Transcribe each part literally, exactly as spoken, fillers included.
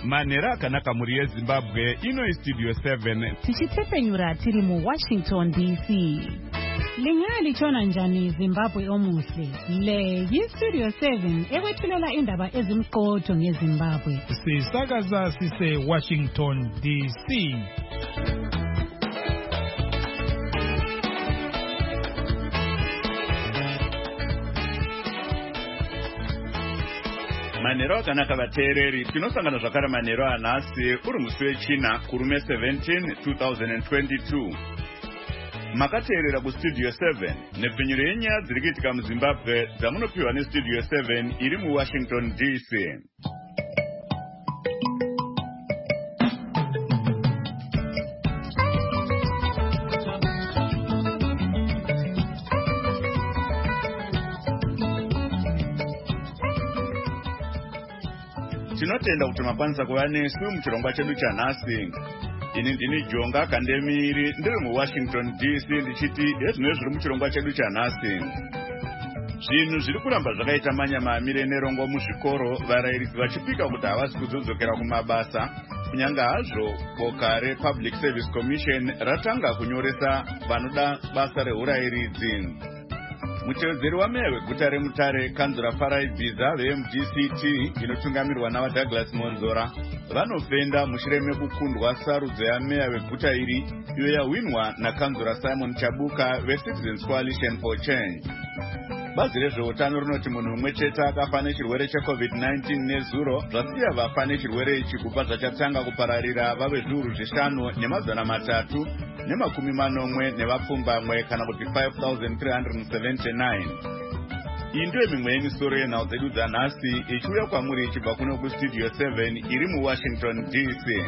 Manhero akanaka muri yeZimbabwe, ino Studio seven. Tichitsepenyura tiri mu Washington D C. Lingali chona njani Zimbabwe omuhle. Le yi Studio seven ekwethulela indaba ezimqotho ngeZimbabwe. Sisakaza sise Washington D C. Manhero akanaka vateereri, tinosangana zvakare manhero anhasi uri musi wechina kurume seventeen two thousand twenty-two. Makateerera kuStudio seven nepfenyuro yenyaya dziri kuitika muZimbabwe dzamunopiwa neStudio seven iri muWashington D C. Tinotenda kuti makwanisa kuva nesu muchirongwa chedu chanhasi. Ini ndini Jonga Kandemiri ndiri muWashington D C ndichiti ezvino zviri muchirongwa chedu chanhasi. Zvinhu zviri kuramba zvakaita manyamamire nerongo muzvikoro, varairidzi vachipika kuti havasi kuzodzokera kumabasa, kunyanga hazvo boka rePublic Service Commission ratanga kunyoresa vanoda basa reurairidzi. Mutevedzeri wameya weguta reMutare, Kanzura Farai Bhiza veM D C T inotungamirwa navaDouglas Monzora vanofenda mushure mekukundwa sarudzo yameya weguta iri iyo yahwinwa naKanzura Simon Chabuka veCitizens Coalition for Change. Bazi rezveutano rinoti munhu mumwe chete akafa nechirwere cheCovid nineteen nezuro, zvasiya vafa nechirwere ichi kubva zvachatanga kupararira vave zviuru zvishanu nemazana matatu nemakumi manomwe nevapfumbamwe kana kuti five thousand three hundred seventy-nine. Iyi ndiyo mimwe yemisoro yenhau dzedu dzanhasi ichiuya kwamuri ichibva kuno kuStudio seven iri muWashington D C.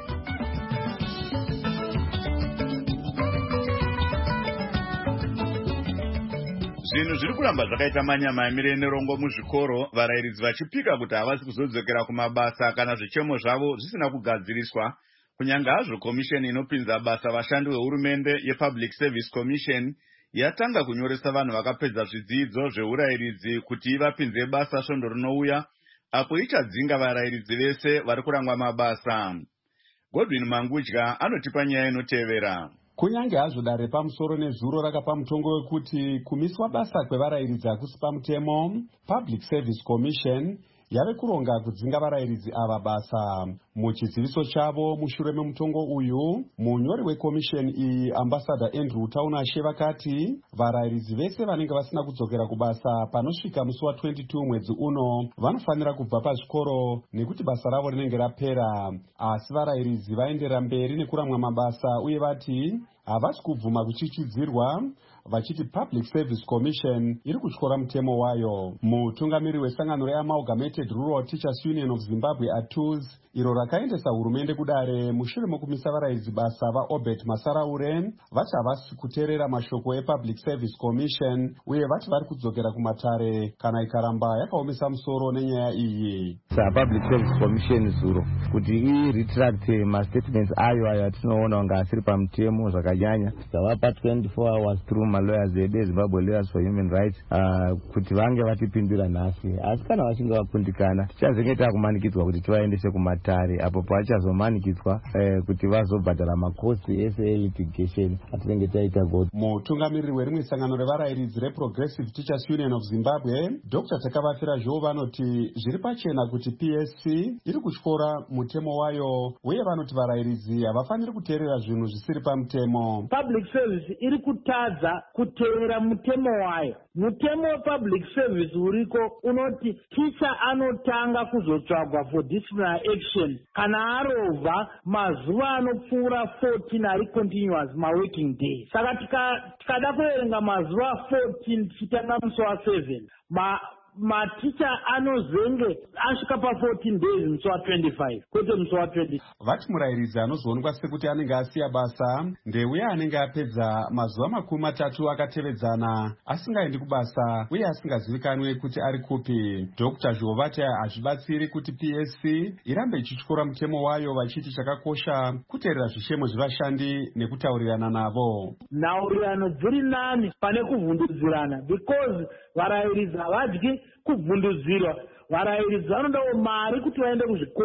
Zvinhu zviri kuramba zvakaita manyamamire nerongo muzvikoro, varairidzi vachipika kuti havasi kuzodzokera kumabasa kana zvichemo zvavo zvisina kugadziriswa, kunyanga hazvo komisheni inopinza basa vashandi vehurumende yePublic Service Commission yatanga kunyoresa vanhu vakapedza zvidzidzo zveurairidzi kuti ivapinze basa svondo rinouya, apo ichadzinga varairidzi vese vari kurangwa mabasa. Godwin Mangudya anotipa nyaya inotevera. Kunyange hazvo dare pamusoro nezuro rakapa mutongo wekuti kumiswa basa kwevarairidzi hakusi pamutemo, Public Service Commission yave kuronga kudzinga varairidzi ava basa. Muchiziviso chavo mushure memutongo uyu, munyori wekomisheni iyi Ambassador Andrew Taunashe vakati varairidzi vese vanenge vasina kudzokera kubasa panosvika musi wa twenty-two mwedzi uno vanofanira kubva pazvikoro nekuti basa ravo rinenge rapera. Asi varairidzi vaenderera mberi nekuramwa mabasa uye vati havasi kubvuma kuchichidzirwa, vachiti Public Service Commission iri kutyora mutemo wayo. Mutungamiri wesangano reAmalgamated Rural Teachers Union of Zimbabwe A T U S iro rakaendesa hurumende kudare mushure mokumisa varairidzi basa vaObert Masaraure vati havasi kuteerera mashoko ePublic Service Commission uye vati vari kudzokera kumatare kana ikaramba yakaomesa musoro nenyaya iyi. Public Service Commission zuro kuti i retract mastatements ayo ayo atinoona nga asiri pamutemo zvakanyanya zvavapa twenty-four hours through malawyers edu Zimbabwe Lawyers for Human Rights uh, kuti vange vatipindura nhasi. Asi kana vachinge vapundikana tichazenge takumanikidzwa kuti tivaendese kumatare apo pavachazomanikidzwa eh, kuti vazobhadhara makosti ese elitigation atinenge taita goti. Mutungamiriri werimwe sangano revarairidzi reProgressive Teachers Union of Zimbabwe Doctor Takavafira Zhou vanoti zviri pachena kuti P S C iri kutyora mutemo wayo uye vanoti varairidzi havafaniri kuteerera zvinhu zvisiri pamutemo. Public Service iri kutadza kuteerera mutemo wayo. Mutemo wePublic Service uriko unoti teacher anotanga kuzotsvagwa for disciplinary action kana arovha mazuva anopfuura fourteen ari continuous ma-working days. Saka tikada kuverenga mazuva fourteen tichitanga musi wa seven, ma maticha anozenge asvika pa-fourteen days musi wa twenty-five kwete musi wa twenty. Vati murairidzi anozoonekwa sekuti anenge asiya basa ndeuye anenge apedza mazuva makumi matatu akatevedzana asingaendi kubasa uye asingazivikanwe kuti ari kupi. Doctor Zhou vati hazvibatsiri kuti P S C irambe ichityora mutemo wayo vachiti chakakosha kuteerera zvishemo zvevashandi nekutaurirana navo. Nhaurirano dziri nani pane kuvhundudzirana because varairidzi havadyi kuvhundudzirwa. Varairidzi vanodawo mari kuti vaende kuzvikoro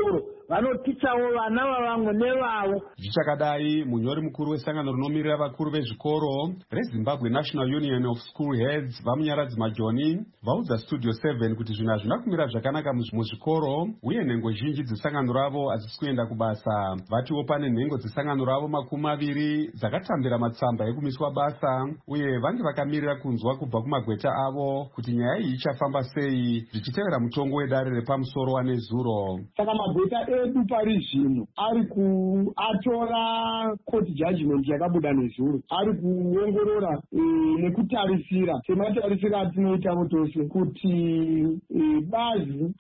vanotichawo vana vavamwe nevavo. Zvichakadai, munyori mukuru wesangano rinomirira vakuru vezvikoro reZimbabwe National Union of School Heads vamunyaradzi Majoni vaudza Studio seven kuti zvinhu hazvina kumira zvakanaka muzvikoro uye nhengo zhinji dzesangano ravo hadzisi kuenda kubasa. Vatiwo pane nhengo dzesangano ravo makumi maviri dzakatambira matsamba ekumiswa basa uye vange vakamirira kunzwa kubva kumagweta avo kuti nyaya iyi ichafamba sei zvichitevera mutongo wedare repamusoro wanezuro. Saka magweta edu pari zvino ari kuatora court judgment yakabuda nezuro, ari kuongorora nekutarisira sematarisira atinoita tose kuti bazi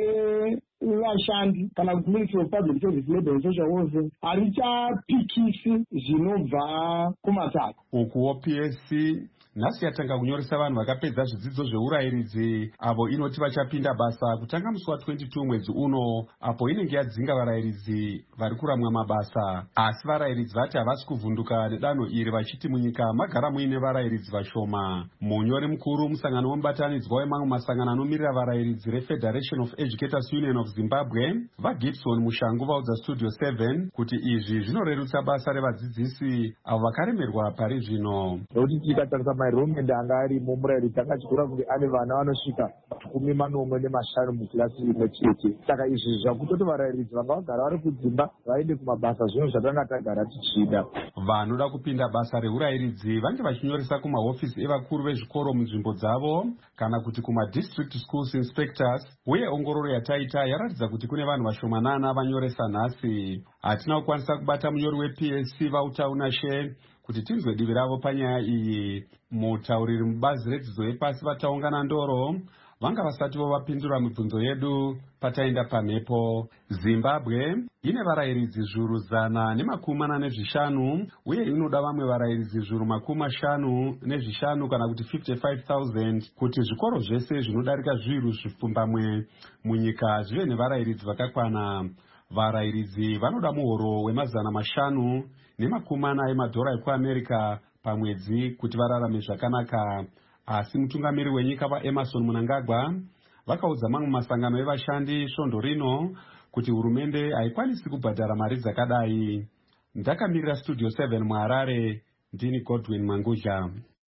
revashandi kana kuti Ministry of Public Service, Labour and Social Welfare harichapikisi zvinobva kumatsaka. Ukuwo P S C nhasi yatanga kunyoresa vanhu vakapedza zvidzidzo zveurayiridzi avo inoti vachapinda basa kutanga musi wa22 mwedzi uno, apo inenge yadzinga varayiridzi vari kuramwa mabasa. Asi varayiridzi vati havasi kuvhunduka nedanho iri vachiti munyika magara muine varayiridzi vashoma. Munyori mukuru musangano wemubatanidzwa wemamwe masangano anomirira varayiridzi reFederation of Educators Union of Zimbabwe vaGibson Mushangu vaudza Studio seven kuti izvi zvinorerutsa basa revadzidzisi avo vakaremerwa pari zvino. Mairomende anga arimo murayiridzi akachigura kuti ane vana vanosvika makumi manomwe nemashanu mukilasi imwe chete. Saka izvi zvakutoti varayiridzi vanga vagara vari kudzimba vaende kumabasa, zvinhu zvatanga tagara tichida. Vanoda kupinda basa reurayiridzi vange vachinyoresa kumahofisi evakuru vezvikoro munzvimbo dzavo kana kuti kumadistrict schools inspectors, uye ongororo yataita yaratidza kuti kune vanhu vashomanana vanyoresa nhasi. Hatina kukwanisa kubata munyori weP S C vautaunashe kuti tinzwe divi ravo panyaya iyi. Mutauriri mubazi redzidzo yepasi vataungana ndoro vanga vasati vapindura mibvunzo yedu pataenda pamhepo. Zimbabwe ine varayiridzi zviuru zana nemakumi mana nezvishanu uye inoda vamwe varayiridzi zviuru makumi mashanu nezvishanu kana kuti fifty-five thousand kuti zvikoro zvese zvinodarika zviuru zvipfumbamwe munyika zvive nevarayiridzi vakakwana. Varayiridzi vanoda muhoro wemazana mashanu nemakumi mana emadhora ekuAmerica pamwedzi kuti vararame zvakanaka. Asi mutungamiri wenyika vaEmerson Mnangagwa vakaudza mamwe masangano evashandi svondo rino kuti hurumende haikwanisi kubhadhara mari dzakadai. Ndakamirira Studio seven muHarare, ndini Godwin Mangudla.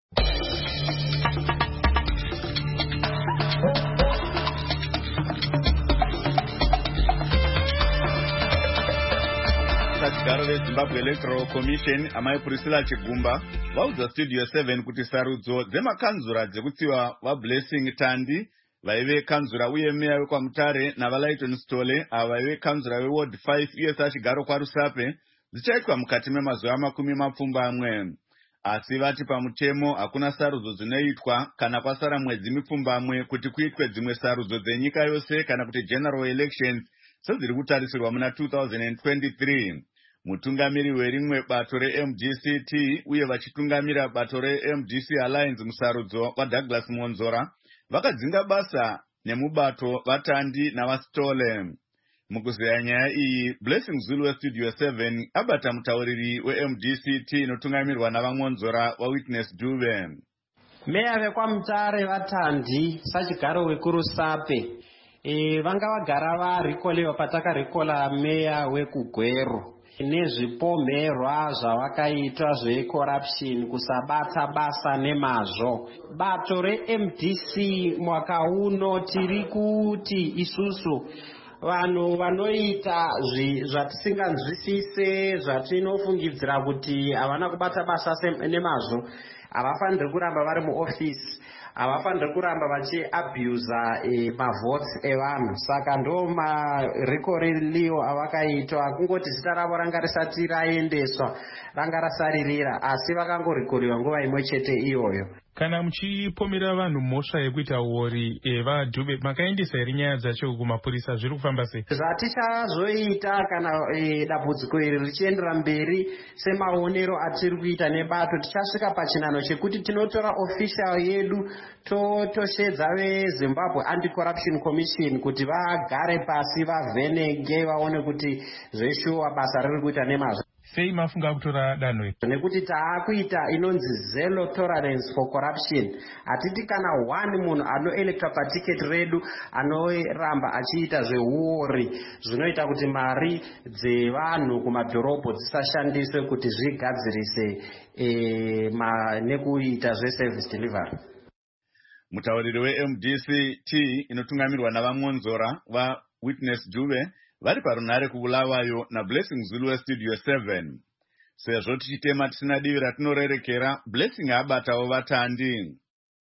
Chigaro veZimbabwe Electoral Commission amai Priscilla Chigumba vaudza Studio seven kuti sarudzo dzemakanzura dzekutsiva vaBlessing Tandi vaive kanzura uye meya wekwamutare navaLayton Stole ava vaive kanzura weWard five uye sachigaro kwaRusape dzichaitwa mukati memazuva makumi mapfumbamwe. Asi vati pamutemo hakuna sarudzo dzinoitwa kana kwasara mwedzi mipfumbamwe kuti kuitwe dzimwe sarudzo dzenyika yose kana kuti general elections sedziri kutarisirwa muna two thousand twenty-three. Mutungamiri werimwe bato reM G C T uye vachitungamira bato reM G C Alliance musarudzo waDouglas Monzora vakadzinga basa nemubato vatandi navaStole. Mukuzeya nyaya iyi, Blessing Zulu weStudio seven abata mutauriri weM G C T inotungamirwa navaMonzora waWitness Dube. Meya vekwamutare vatandi sachigaro wekuRusape e, vanga vagara varikolewa patakarikola meya wekugweru nezvipomherwa zvavakaitwa zvecorruption kusabata basa nemazvo. Bato reM D C mwaka uno tiri kuti isusu vanhu vanoita zvatisinganzwisise zvatinofungidzira kuti havana kubata basa nemazvo havafaniri kuramba vari muofisi, havafaniri kuramba vachiabusa e, mavotes evanhu. Saka ndo marikorilio avakaitwa kungoti zita ravo ranga risati raendeswa ranga rasaririra, asi vakangorikoriwa nguva imwe chete iyoyo. Kana muchipomera vanhu mhosva yekuita wori evaDhube makaendesa here nyaya dzacho kumapurisa, zviri kufamba sei? Zvatichazoita kana e, dambudziko iri richiendera mberi semaonero atiri kuita nebato, tichasvika pachinano chekuti tinotora official yedu totoshedza veZimbabwe Anti-Corruption Commission kuti vagare pasi vavhenenge vaone kuti zveshuwa basa riri kuita nemazvo. sei mafunga kutora danho iri? Nekuti taakuita inonzi zero tolerance for corruption. Hatiti kana one munhu anoelecta paticket redu anoramba achiita zveuori zvinoita kuti mari dzevanhu kumadhorobho dzisashandiswe kuti zvigadzirise e, ma, nekuita zveservice delivery. Mutauriri we-M D C T inotungamirwa navamonzora vaWitness Dube vari parunare kuBulawayo naBlessing Zulu weStudio seven. Sezvo tichitema tisina divi ratinorerekera, Blessing abatawo vatandi.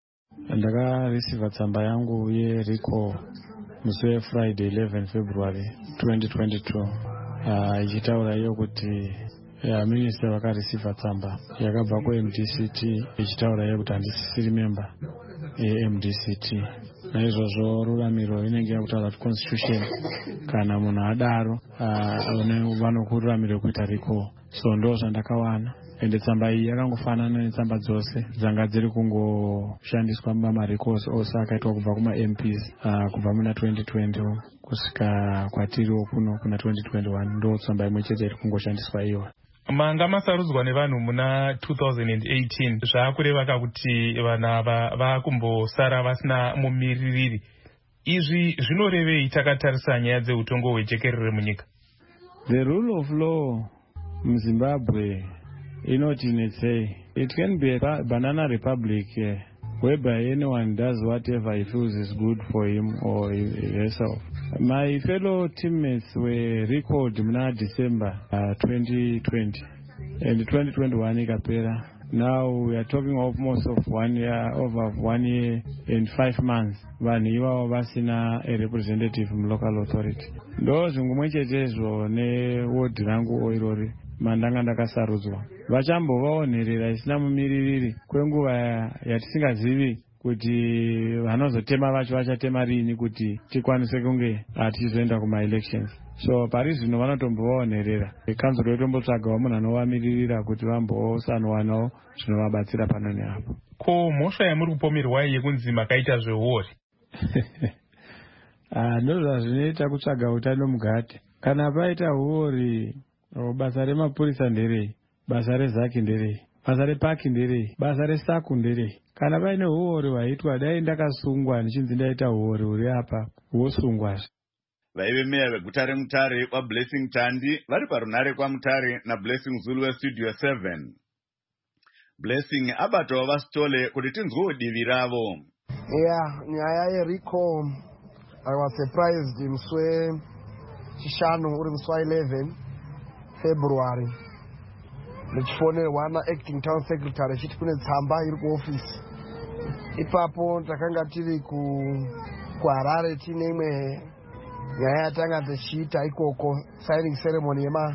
Ndakareceiva tsamba yangu yeriko musi weFriday eleven February twenty twenty-two uh, ichitaura iyo kuti ya minister vakareceiva tsamba yakabva kuM D C T ichitaura iyo kuti handisisiri member yeM D C T. Naizvozvo ruramiro inenge yakutaura kuti constitution kana munhu adaro uh, vanokururamiro kuita riko. So ndo zvandakawana. Ende tsamba iyi yakangofanana netsamba dzose dzanga dziri kungoshandiswa mumarikosi ose akaitwa kubva kuma-M Ps uh, kubva muna twenty twenty kusvika kwatiriwo kuno kuna twenty twenty-one ndo tsamba imwe chete iri kungoshandiswa iwa. Manga masarudzwa nevanhu muna two thousand eighteen zvaakureva kuti vanhu ava vakumbosara vasina mumiririri. Izvi zvinorevei takatarisa nyaya dzeutongo hwejekerere munyika? The rule of law muZimbabwe inotinetsei. It can be a banana republic uh, whereby anyone does whatever he feels is good for him or herself. My fellow teammates were recalled muna December uh, twenty twenty and twenty twenty-one ikapera. Now we are talking almost of one year, over one year and five months. Vanhu ivavo vasina a representative mu local authority. Ndo zvingumwe chetezvo newodi rangu oirori mandanga ndakasarudzwa. Vachambovaonerera isina mumiririri kwenguva yatisingazivi kuti vanozotema vacho vachatema rini kuti tikwanise kunge tichizoenda kuma-elections. So pari zvino vanotombovaonerera. Kanzuro yotombotsvagawo munhu anovamiririra kuti vambosanowana zvinovabatsira pano neapo. Ko mhosva yamuri kupomerwa yekunzi makaita zveuori? Ah, ndozva zvinoita kutsvaga utano mugate. Kana paita uori, basa remapurisa nderei? Basa rezaki nderei? Basa repaki nderei? Basa resaku nderei? Kana paine uori hwaitwa dai ndakasungwa ndichinzi ndaita uori uri apa wosungwazve. Vaive meya veguta reMutare kwaBlessing Tandi vari parunare kwaMutare naBlessing Zulu weStudio seven. Blessing abatawo vasitole kuti tinzwewo divi ravo. Yeah, nyaya yeriko I was surprised muswe chishanu uri muswa eleven February. Ndichifonerwa na-acting town secretary chiti kune tsamba iri kuofisi. Ipapo takanga tiri ku kuHarare tine imwe nyaya yatanga tichiita ikoko signing ceremony yema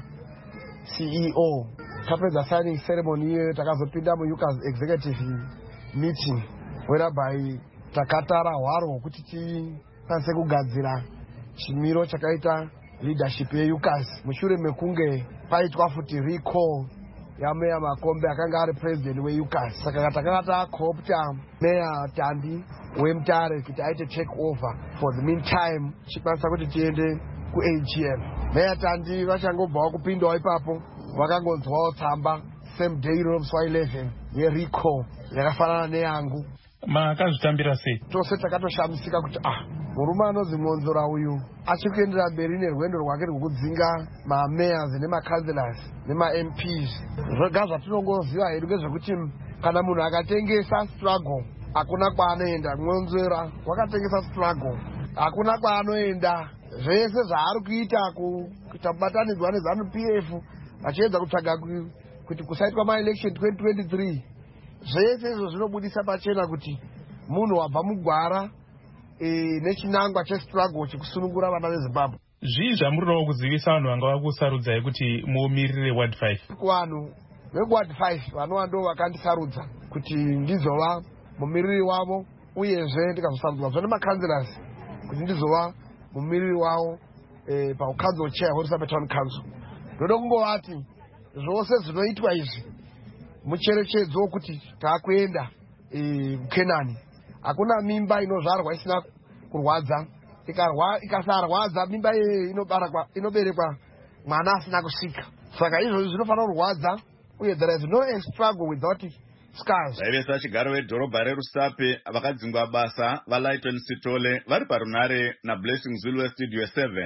C E O. Tapedza signing ceremony iyoyo takazopinda muUCAS executive meeting whereby takatara hwaro hwokuti tikwanise kugadzira chimiro chakaita leadership yeUCAS mushure mekunge paitwa futi recall yaMeya Makombe akanga ari president weUCAS. Saka takanga taakopta Meya Tandi weMutare kuti aite take over for the meantime chikwanisa kuti tiende ku-A G M. Meya Tandi vachangobvawo kupindawo ipapo vakangonzwawo tsamba same day iro muswa eleven yerecall yakafanana neyangu. Makazvitambira sei? Tose takatoshamisika kuti ah murume anonzi Monzora uyu achiri kuendera mberi nerwendo rwake rwokudzinga mamayors nemakanselors nema-M Ps. Zvoga zvatinongoziva hedu ngezvekuti kana munhu akatengesa struggle hakuna kwaanoenda. Monzora wakatengesa struggle hakuna kwaanoenda. Zvese zvaari kuita kuita kubatanidzwa neZANU P F vachiedza kutsvaga kuti kusaitwa ma-election twenty twenty-three. Zvese izvo zvinobudisa pachena kuti munhu wabva mugwara e, nechinangwa chestruggle chekusunungura vana veZimbabwe. Zvii zvamurirawo kuzivisa vanhu vanga vakusarudzai kuti mumirire ward five? Kuvanhu vekuward five vanova ndo vakandisarudza kuti ndizova mumiriri wavo, uyezve ndikazosarudzwazve nemakanselors kuti ndizova mumiriri wavo e, paucouncil chair hweRusame Town Council. Ndoda kungovati zvose zvinoitwa izvi mucherechedzo wokuti taakuenda kuKenani. Hakuna mimba inozvarwa isina kurwadza. Ikarwa ikasarwadza mimba iyoyo inoberekwa mwana asina kusvika. saka izvozvi zvinofanira kurwadza uye there is no struggle without scars. vaivesa chigaro vedhorobha rerusape vakadzingwa basa vaLighton Sitole vari parunare naBlessing Zulu westudio seven.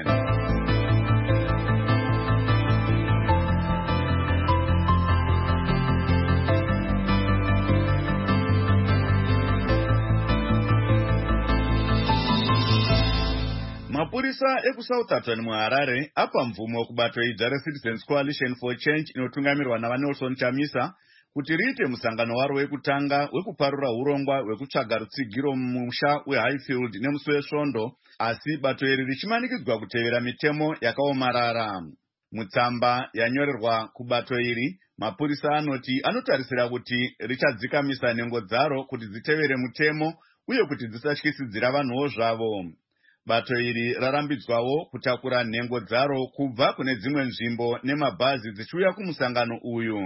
mapurisa ekuSouthampton muHarare apa mvumo kubato idza reCitizens Coalition for Change inotungamirwa naVanelson Chamisa kuti riite musangano waro wekutanga wekuparura urongwa hwekutsvaga rutsigiro mumusha weHighfield nemusi wesvondo, asi bato iri richimanikidzwa kutevera mitemo yakaomarara. Mutsamba yanyorerwa kubato iri, mapurisa anoti anotarisira kuti richadzikamisa nhengo dzaro kuti dzitevere mutemo uye kuti dzisatyisidzira vanhuwo zvavo. Bato iri rarambidzwawo kutakura nhengo dzaro kubva kune dzimwe nzvimbo nemabhazi dzichiuya kumusangano uyu.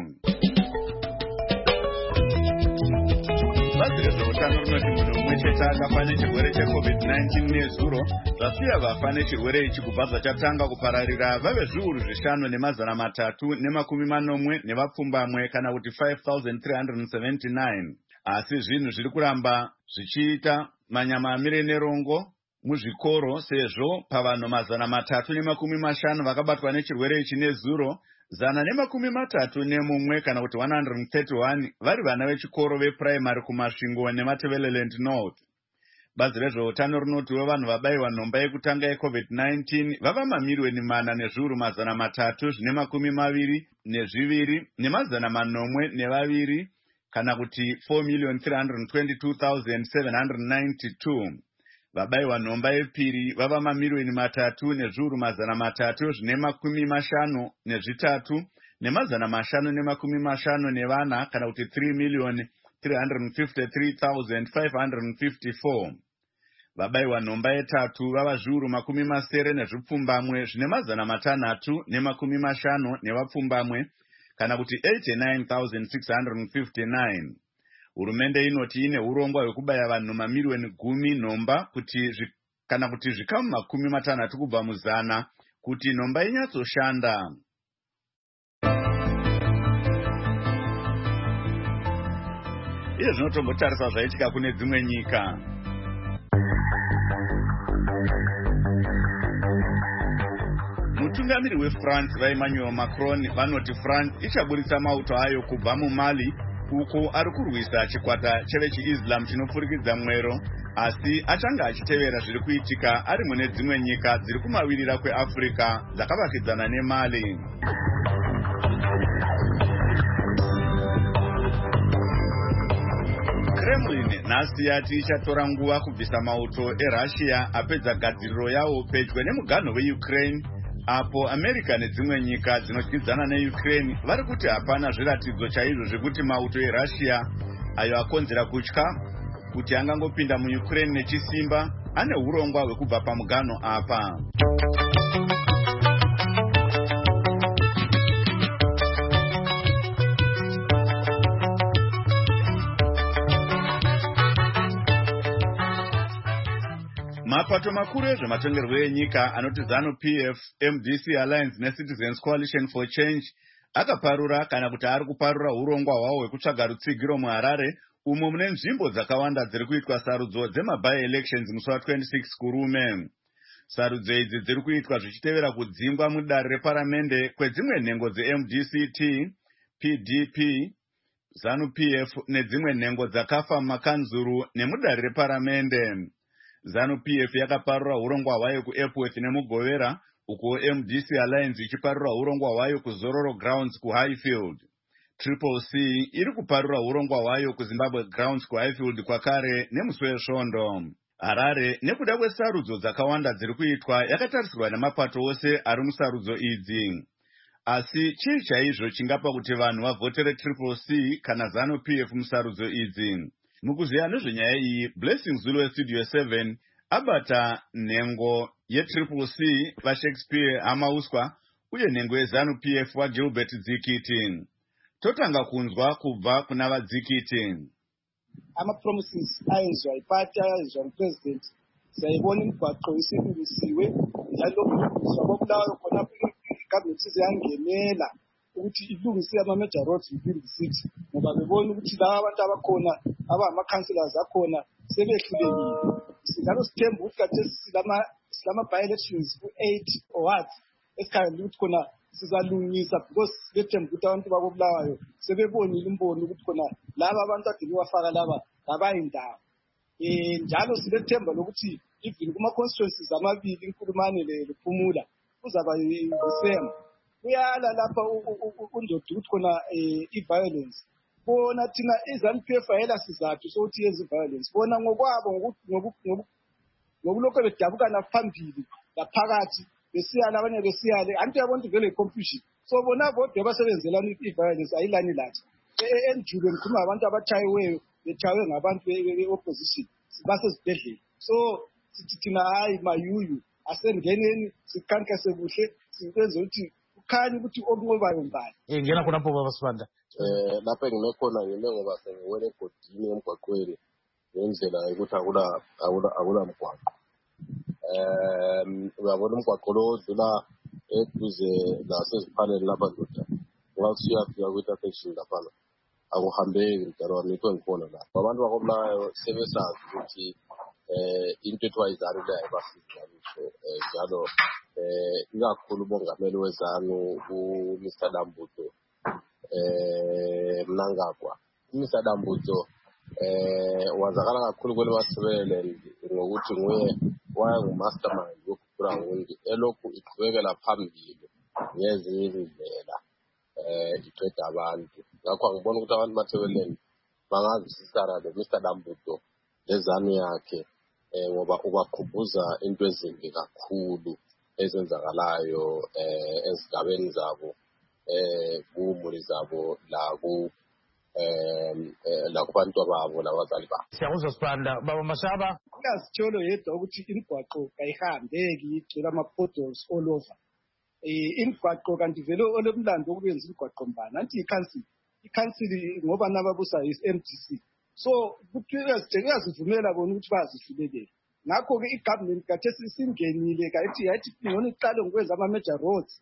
Bazi rezveutano rinoti munhu mumwe chete akafa nechirwere checovid nineteen nezuro, zvasiya vafa nechirwere ichi kubva zvachatanga kupararira vave zviuru zvishanu nemazana matatu nemakumi manomwe nevapfumbamwe kana kuti five thousand three hundred seventy-nine. Asi zvinhu zviri kuramba zvichiita manyama amire nerongo muzvikoro sezvo pavanhu mazana matatu nemakumi mashanu vakabatwa nechirwere ichi nezuro, zana nemakumi matatu nemumwe kana kuti one hundred thirty-one vari vana vechikoro veprimary kumasvingo nematebeleland north. Bazi rezveutano rinotiwo vanhu vabayiwa nhomba yekutanga yecovid nineteen vava mamiliyoni mana nezviuru mazana matatu zvine makumi maviri nezviviri nemazana manomwe nevaviri kana kuti four million three hundred twenty-two thousand seven hundred ninety-two. Vabayiwa nhomba yepiri vava mamiliyoni matatu nezviuru mazana matatu zvine makumi mashanu nezvitatu nemazana mashanu nemakumi mashanu nevana kana kuti three million three hundred fifty-three thousand five hundred fifty-four. Vabayiwa nhomba yetatu vava zviuru makumi masere nezvipfumbamwe zvine mazana matanhatu nemakumi mashanu nevapfumbamwe kana kuti eighty-nine thousand six hundred fifty-nine. Hurumende inoti ine urongwa hwekubaya vanhu mamiliyoni gumi nhomba kuti zvi, kana kuti zvikamu makumi matanhatu kubva muzana kuti nhomba inyatsoshanda. Iye zvinotombotarisa zvaitika kune dzimwe nyika. Mutungamiri weFrance vaEmmanuel Macron vanoti France ichaburitsa mauto ayo kubva muMali uko ari kurwisa chikwata chevechiIslam chinopfurikidza mwero, asi achanga achitevera zviri kuitika ari mune dzimwe nyika dziri kumawirira kweAfrica dzakavakidzana neMali. Kremlin nhasi yati ichatora nguva kubvisa mauto eRussia apedza gadziriro yawo pedyo nemuganho weUkraine, apo America nedzimwe nyika dzinotyidzana neUkraine vari kuti hapana zviratidzo chaizvo zvekuti mauto eRussia ayo akonzera kutya kuti angangopinda muUkraine nechisimba ane urongwa hwekubva pamuganho apa. Mapato makuru ezvematongerwo enyika anoti ZANU-P F, M D C Alliance neCitizens Coalition for Change akaparura kana kuti ari kuparura urongwa hwawo hwekutsvaga rutsigiro muHarare umo mune nzvimbo dzakawanda dziri kuitwa sarudzo dzema-by-elections musi wa-twenty-six kurume. Sarudzo idzi dziri kuitwa zvichitevera kudzingwa mudare reparamende kwedzimwe nhengo dze-M D C T, P D P, ZANU-P F nedzimwe nhengo dzakafa mumakanzuru nemudare reparamende. ZANU-P F yakaparura urongwa hwayo kuEpworth nemugovera, uko M D C Alliance ichiparura urongwa hwayo kuZororo Grounds kuHighfield. Triple C iri kuparura urongwa hwayo kuZimbabwe Grounds kuHighfield kwakare nemusi wesvondo. Harare nekuda kwesarudzo dzakawanda dziri kuitwa yakatarisirwa nemapato ose ari musarudzo idzi. Asi chii chaizvo chingapa kuti vanhu vavhotere Triple C kana ZANU-P F musarudzo idzi? Mukuziya nezvenyaya iyi, Blessing Zulu westudio seven abata nhengo yeTriple C vaShakespeare Hamauswa uye nhengo yeZANU-P F waGilbert Dzikiti. Totanga kunzwa kubva kuna vaDzikiti. Ama-promises ayenziwa ipata ayenziwa ngupresident siyayibona imigwaqo isilungisiwe njalo kulungiswa kobulawayo khona igabethi ziyangenela ukuthi ilungise ama-major roads within the city ngoba bebona ukuthi laba abantu abakhona abama-councillors akhona sebehlulekile. Sinalo sithemba ukuthi kade silama-by-elections ku-eight or what esikhangela ukuthi khona sizalungisa because sithemba ukuthi abantu bakobulawayo sebebonile imbono ukuthi khona laba abantu ade bewafaka laba ngabayindawo. Um njalo silethemba lokuthi even kuma-constituencies amabili iNkulumane lePhumula kuzaba the-same. Kuyala lapha undoda ukuthi khona i-violence. Bona thina i-ZANU P F ayela sizathu sokuthi yenze i-violence. Bona ngokwabo ngokulokho bedabukana phambili laphakathi besiyala abanye besiyale anti yabona vele i-confusion. So bona bodwa basebenzelana i-violence ayilani lathi. Endulo ngikhuluma abantu abatshayiweyo betshaywe ngabantu be-opposition basezibhedlela. So sithi thina hayi mayuyu asengeneni sikhankase kuhle sikwenze ukuthi kukhanye ukuthi okunqobayo mbani. Eh ngena khona pho baba Sibanda. Eh lapha enginekhona ngime ngoba sengiwele egodini emgwaqweni ngendlela ukuthi akula akula akula mgwaqo. Eh uyabona umgwaqo lo odlula eduze naseziphaleni lapha ndoda. Wakusiya fika kwi-intersection lapha. Akuhambeki njalo amikho ngikhona la. Abantu bakobulayo sebesazi ukuthi eh into ethiwa iZANU le ayibasiza ngisho njalo eh ikakhulu umongameli weZANU uMr Dambudzo eh Mnangagwa. uMr Dambudzo eh wazakala kakhulu kwele wasebele ngokuthi nguye waya ngumastermind yokuGround elokhu iqhubekela phambili ngezinye izindlela eh iqeda abantu. Ngakho ngibona ukuthi abantu bathebeleni bangazisisana lo Mr Dambudzo leZANU yakhe eh ngoba ubakhumbuza into ezimbi kakhulu ezenzakalayo eh ezigabeni zabo eh kumuli zabo la ku eh la kubantu ababo labazali babo. Siyakuzwa Sibanda baba Mashaba. Kuyazitsholo yedwa ukuthi imigwaqo kayihambeki igcwele ama-potholes all over. Eh imigwaqo kanti vele olomlando ukuyenza imigwaqo mbani anti i-council i-council ngoba nababusa is-M D C. So kuyazivumela bona ukuthi bazihlulekele. Ngakho ke i-government kade sisingenile kayithi yathi ngone iqale ngokwenza ama-major roads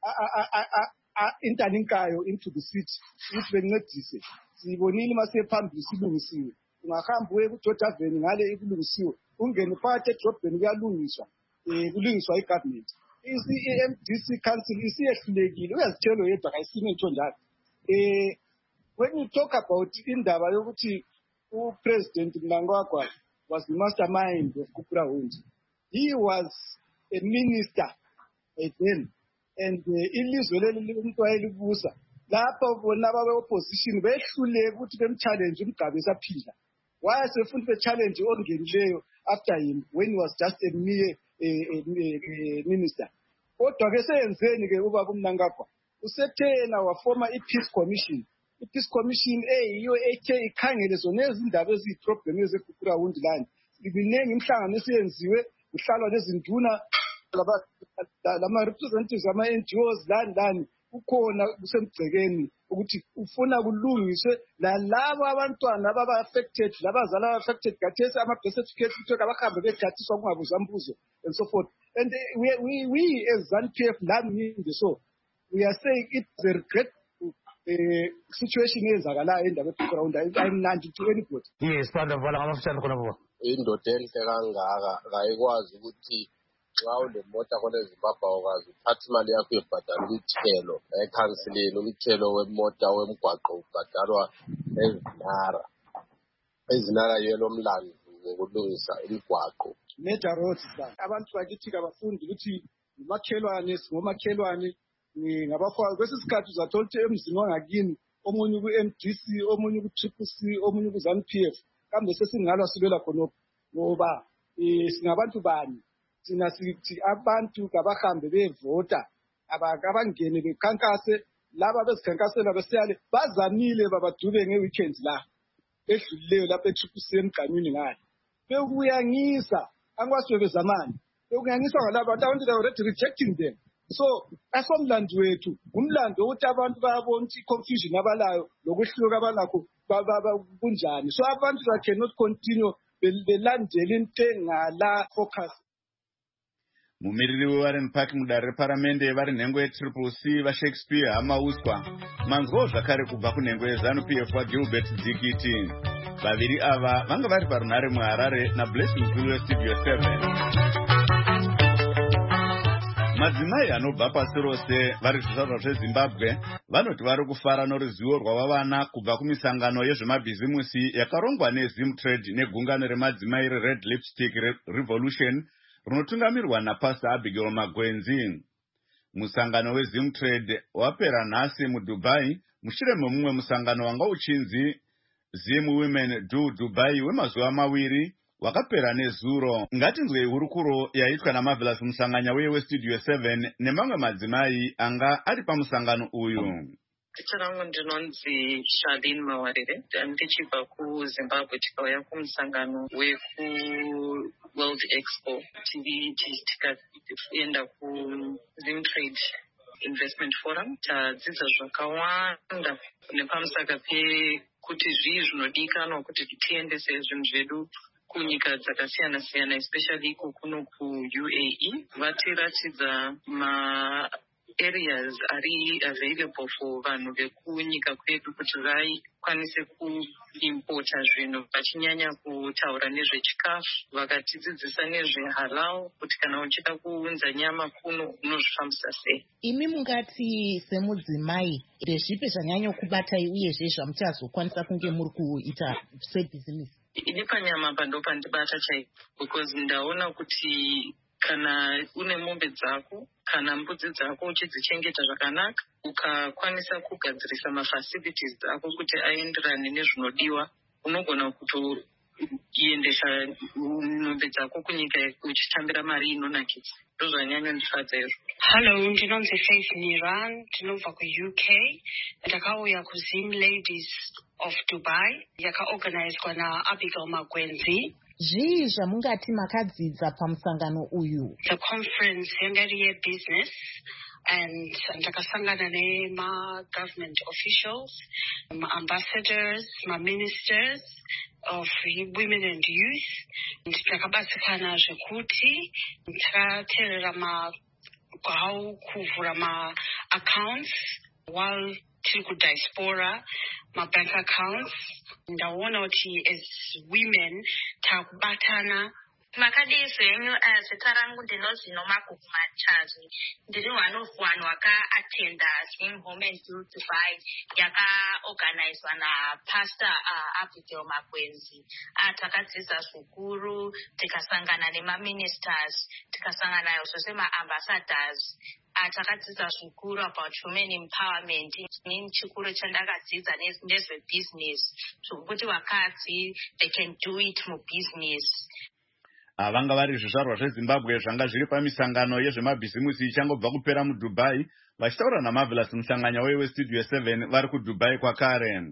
interlinkayo into the city ukuthi bencedise. Sibonile mase phambili silungisiwe. Ungahamba uye kuJoja Avenue ngale ikulungisiwe. Ungene phakathi edrobheni kuyalungiswa. Eh kulungiswa i-government. I-M D C council isiyehlulekile uyazitshelo yedwa kayisime ntsho njalo. Eh when you talk about indaba yokuthi uPresident Mnangagwa was the mastermind of Kukurahund, he was a minister then, and ilizwe leli umuntu wayelibusa lapha bona ababe-opposition behluleka ukuthi bemchallenge umgabe esaphila. Wayesefuna be-challenge ongenileyo after him when he was just a mere minister. Kodwa-ke seyenzeni-ke ubaba uMnangagwa usethena wafoma i-Peace Commission. I-Peace Commission eyiyo ethe ikhangele zona izindaba eziyi-problem ezekuKurahund land. Ibiningi imhlangano esiyenziwe kuhlalwa nezinduna lama-representatives ama-N G Os lani lani ukhona kusemgcekeni ukuthi ufuna kulungiswe lalabo abantwana ababa-affected labazali aba-affected kathesi ama-birth certificate ukuthi abahambe begathiswa kungabuzwa mbuzo and so forth. And we, we, we as ZANU P F lami so we are saying it's a regretful uh, situation eyenzakalayo endaba eGround ayimnandi to anybody. Yes, Sibanda vala ngamafutshane khona baba. Indoda enhle kangaka kayikwazi ukuthi xa unemoto khona eZimbabwe ukwazi uthatha imali yakho uyobhadala umthelo ekhansileni umthelo wemoto wemgwaqo ubhadalwa ezinara ezinara yelo mlando ngokulungisa imigwaqo. Major roads abantu bakithi kabafundi ukuthi umakhelwane singomakhelwane ngabafaka kwesisikhathi uzathola ukuthi emzini wangakini omunye ku-M D C omunye ku-Triple C omunye ku-ZANU P F kambe sesingalwa silwela khonokho ngoba singabantu bani thina sithi abantu kabahambe bevota abangene bekhankase laba bezikhankasela besiyale bazamile babadube nge-weekend la edlulileyo lapha e-Triple C emgqanyweni ngale bekuyangisa angwasiwe bezamani bekuyangisa ngalabo abantu they already rejecting them. So asomlando wethu umlando ukuthi abantu bayabona ukuthi confusion abalayo lokuhluka abanakho kunjani. So abantu they cannot continue belandela into engala focus. mumiriri wewarren park mudare reparamende vari nhengo yetriple c vashakespeare hamauswa manzwawo zvakare kubva kunhengo yeZANU P F waGilbert Dzikiti. Vaviri ava vanga vari parunhare muHarare naBlessing Zulu weStudio seven. Madzimai anobva pasi rose vari zvizvarwa zveZimbabwe vanoti vari kufara noruzivo rwavavana kubva kumisangano yezvemabhizimusi yakarongwa neZimtrade negungano remadzimai reRed Lipstick Revolution runotungamirwa naPastor Abigail Magwenzi. Musangano weZimtrade wapera nhasi muDubai mushure memumwe musangano wanga uchinzi Zim Women Do Dubai wemazuva mawiri wakapera nezuro. Ngatinzwei hurukuro yaitwa naMarvelous musanganya weye weStudio seven nemamwe madzimai anga ari pamusangano uyu. Zita rangu ndinonzi Charlene Mawarire, ndichibva kuZimbabwe tikauya kumusangano weku World Expo tikaenda kuZimtrade Investment Forum. Tadzidza zvakawanda nepamusaka pekuti zvii zvinodikanwa kuti tiendese zvinhu zvedu kunyika dzakasiyana siyana, especially iko kuno kuU A E. Vatiratidza ma areas ari available for vanhu vekunyika kwedu kuti vaikwanise kuimporta zvinhu, vachinyanya kutaura nezvechikafu. Vakatidzidzisa nezvehalal kuti kana uchida kuunza nyama kuno unozvifambisa sei. Imi mungati semudzimai ndezvipi zvanyanyokubatai uyezve zvamuchazokwanisa kunge muri kuita sebusiness? Ini panyama pando pandibata chaipo, because ndaona kuti kana une mombe dzako kana mbudzi dzako uchidzichengeta zvakanaka, ukakwanisa kugadzirisa mafacilities ako kuti aenderane nezvinodiwa, unogona kutoiendesa mombe dzako kunyika uchitambira mari inonakidza. Ndozvanyanyondifadza izvo. Hello, ndinonzi Faith Niran, ndinobva kuU K. Ndakauya kuZim Ladies of Dubai yakaorganizwa naAbigail Magwenzi. Zvii zvamungati makadzidza pamusangano uyu? The conference yanga iri yebusiness and ndakasangana nema-government officials, ma-ambassadors, ma-ministers of women and youth. Ndakabatsirikana zvekuti takateerera ma how kuvhura ma-accounts while tiri kudiaspora, ma-bank accounts. Ndaona kuti as women takubatana. Makadii zvenyu? Zita rangu ndinonzi Nomagugu Machazi. Ndiri one of one waka-attenda Swim Home and Do Dubai yakaorganizwa naPastor uh, Abigail Magwenzi. Takadzidza zvikuru, tikasangana nema-ministers, tikasangana zvose ma-ambassadors. Takadzidza zvikuru about women empowerment. Nini chikuru chandakadzidza nezvebusiness, zvokuti vakadzi they can do it mubusiness. Vanga vari zvizvarwa zveZimbabwe zvanga zviri pamisangano yezvemabhizimusi ichangobva kupera muDubai, vachitaura naMarvelous musanganya weye weStudio seven vari kuDubai kwakare.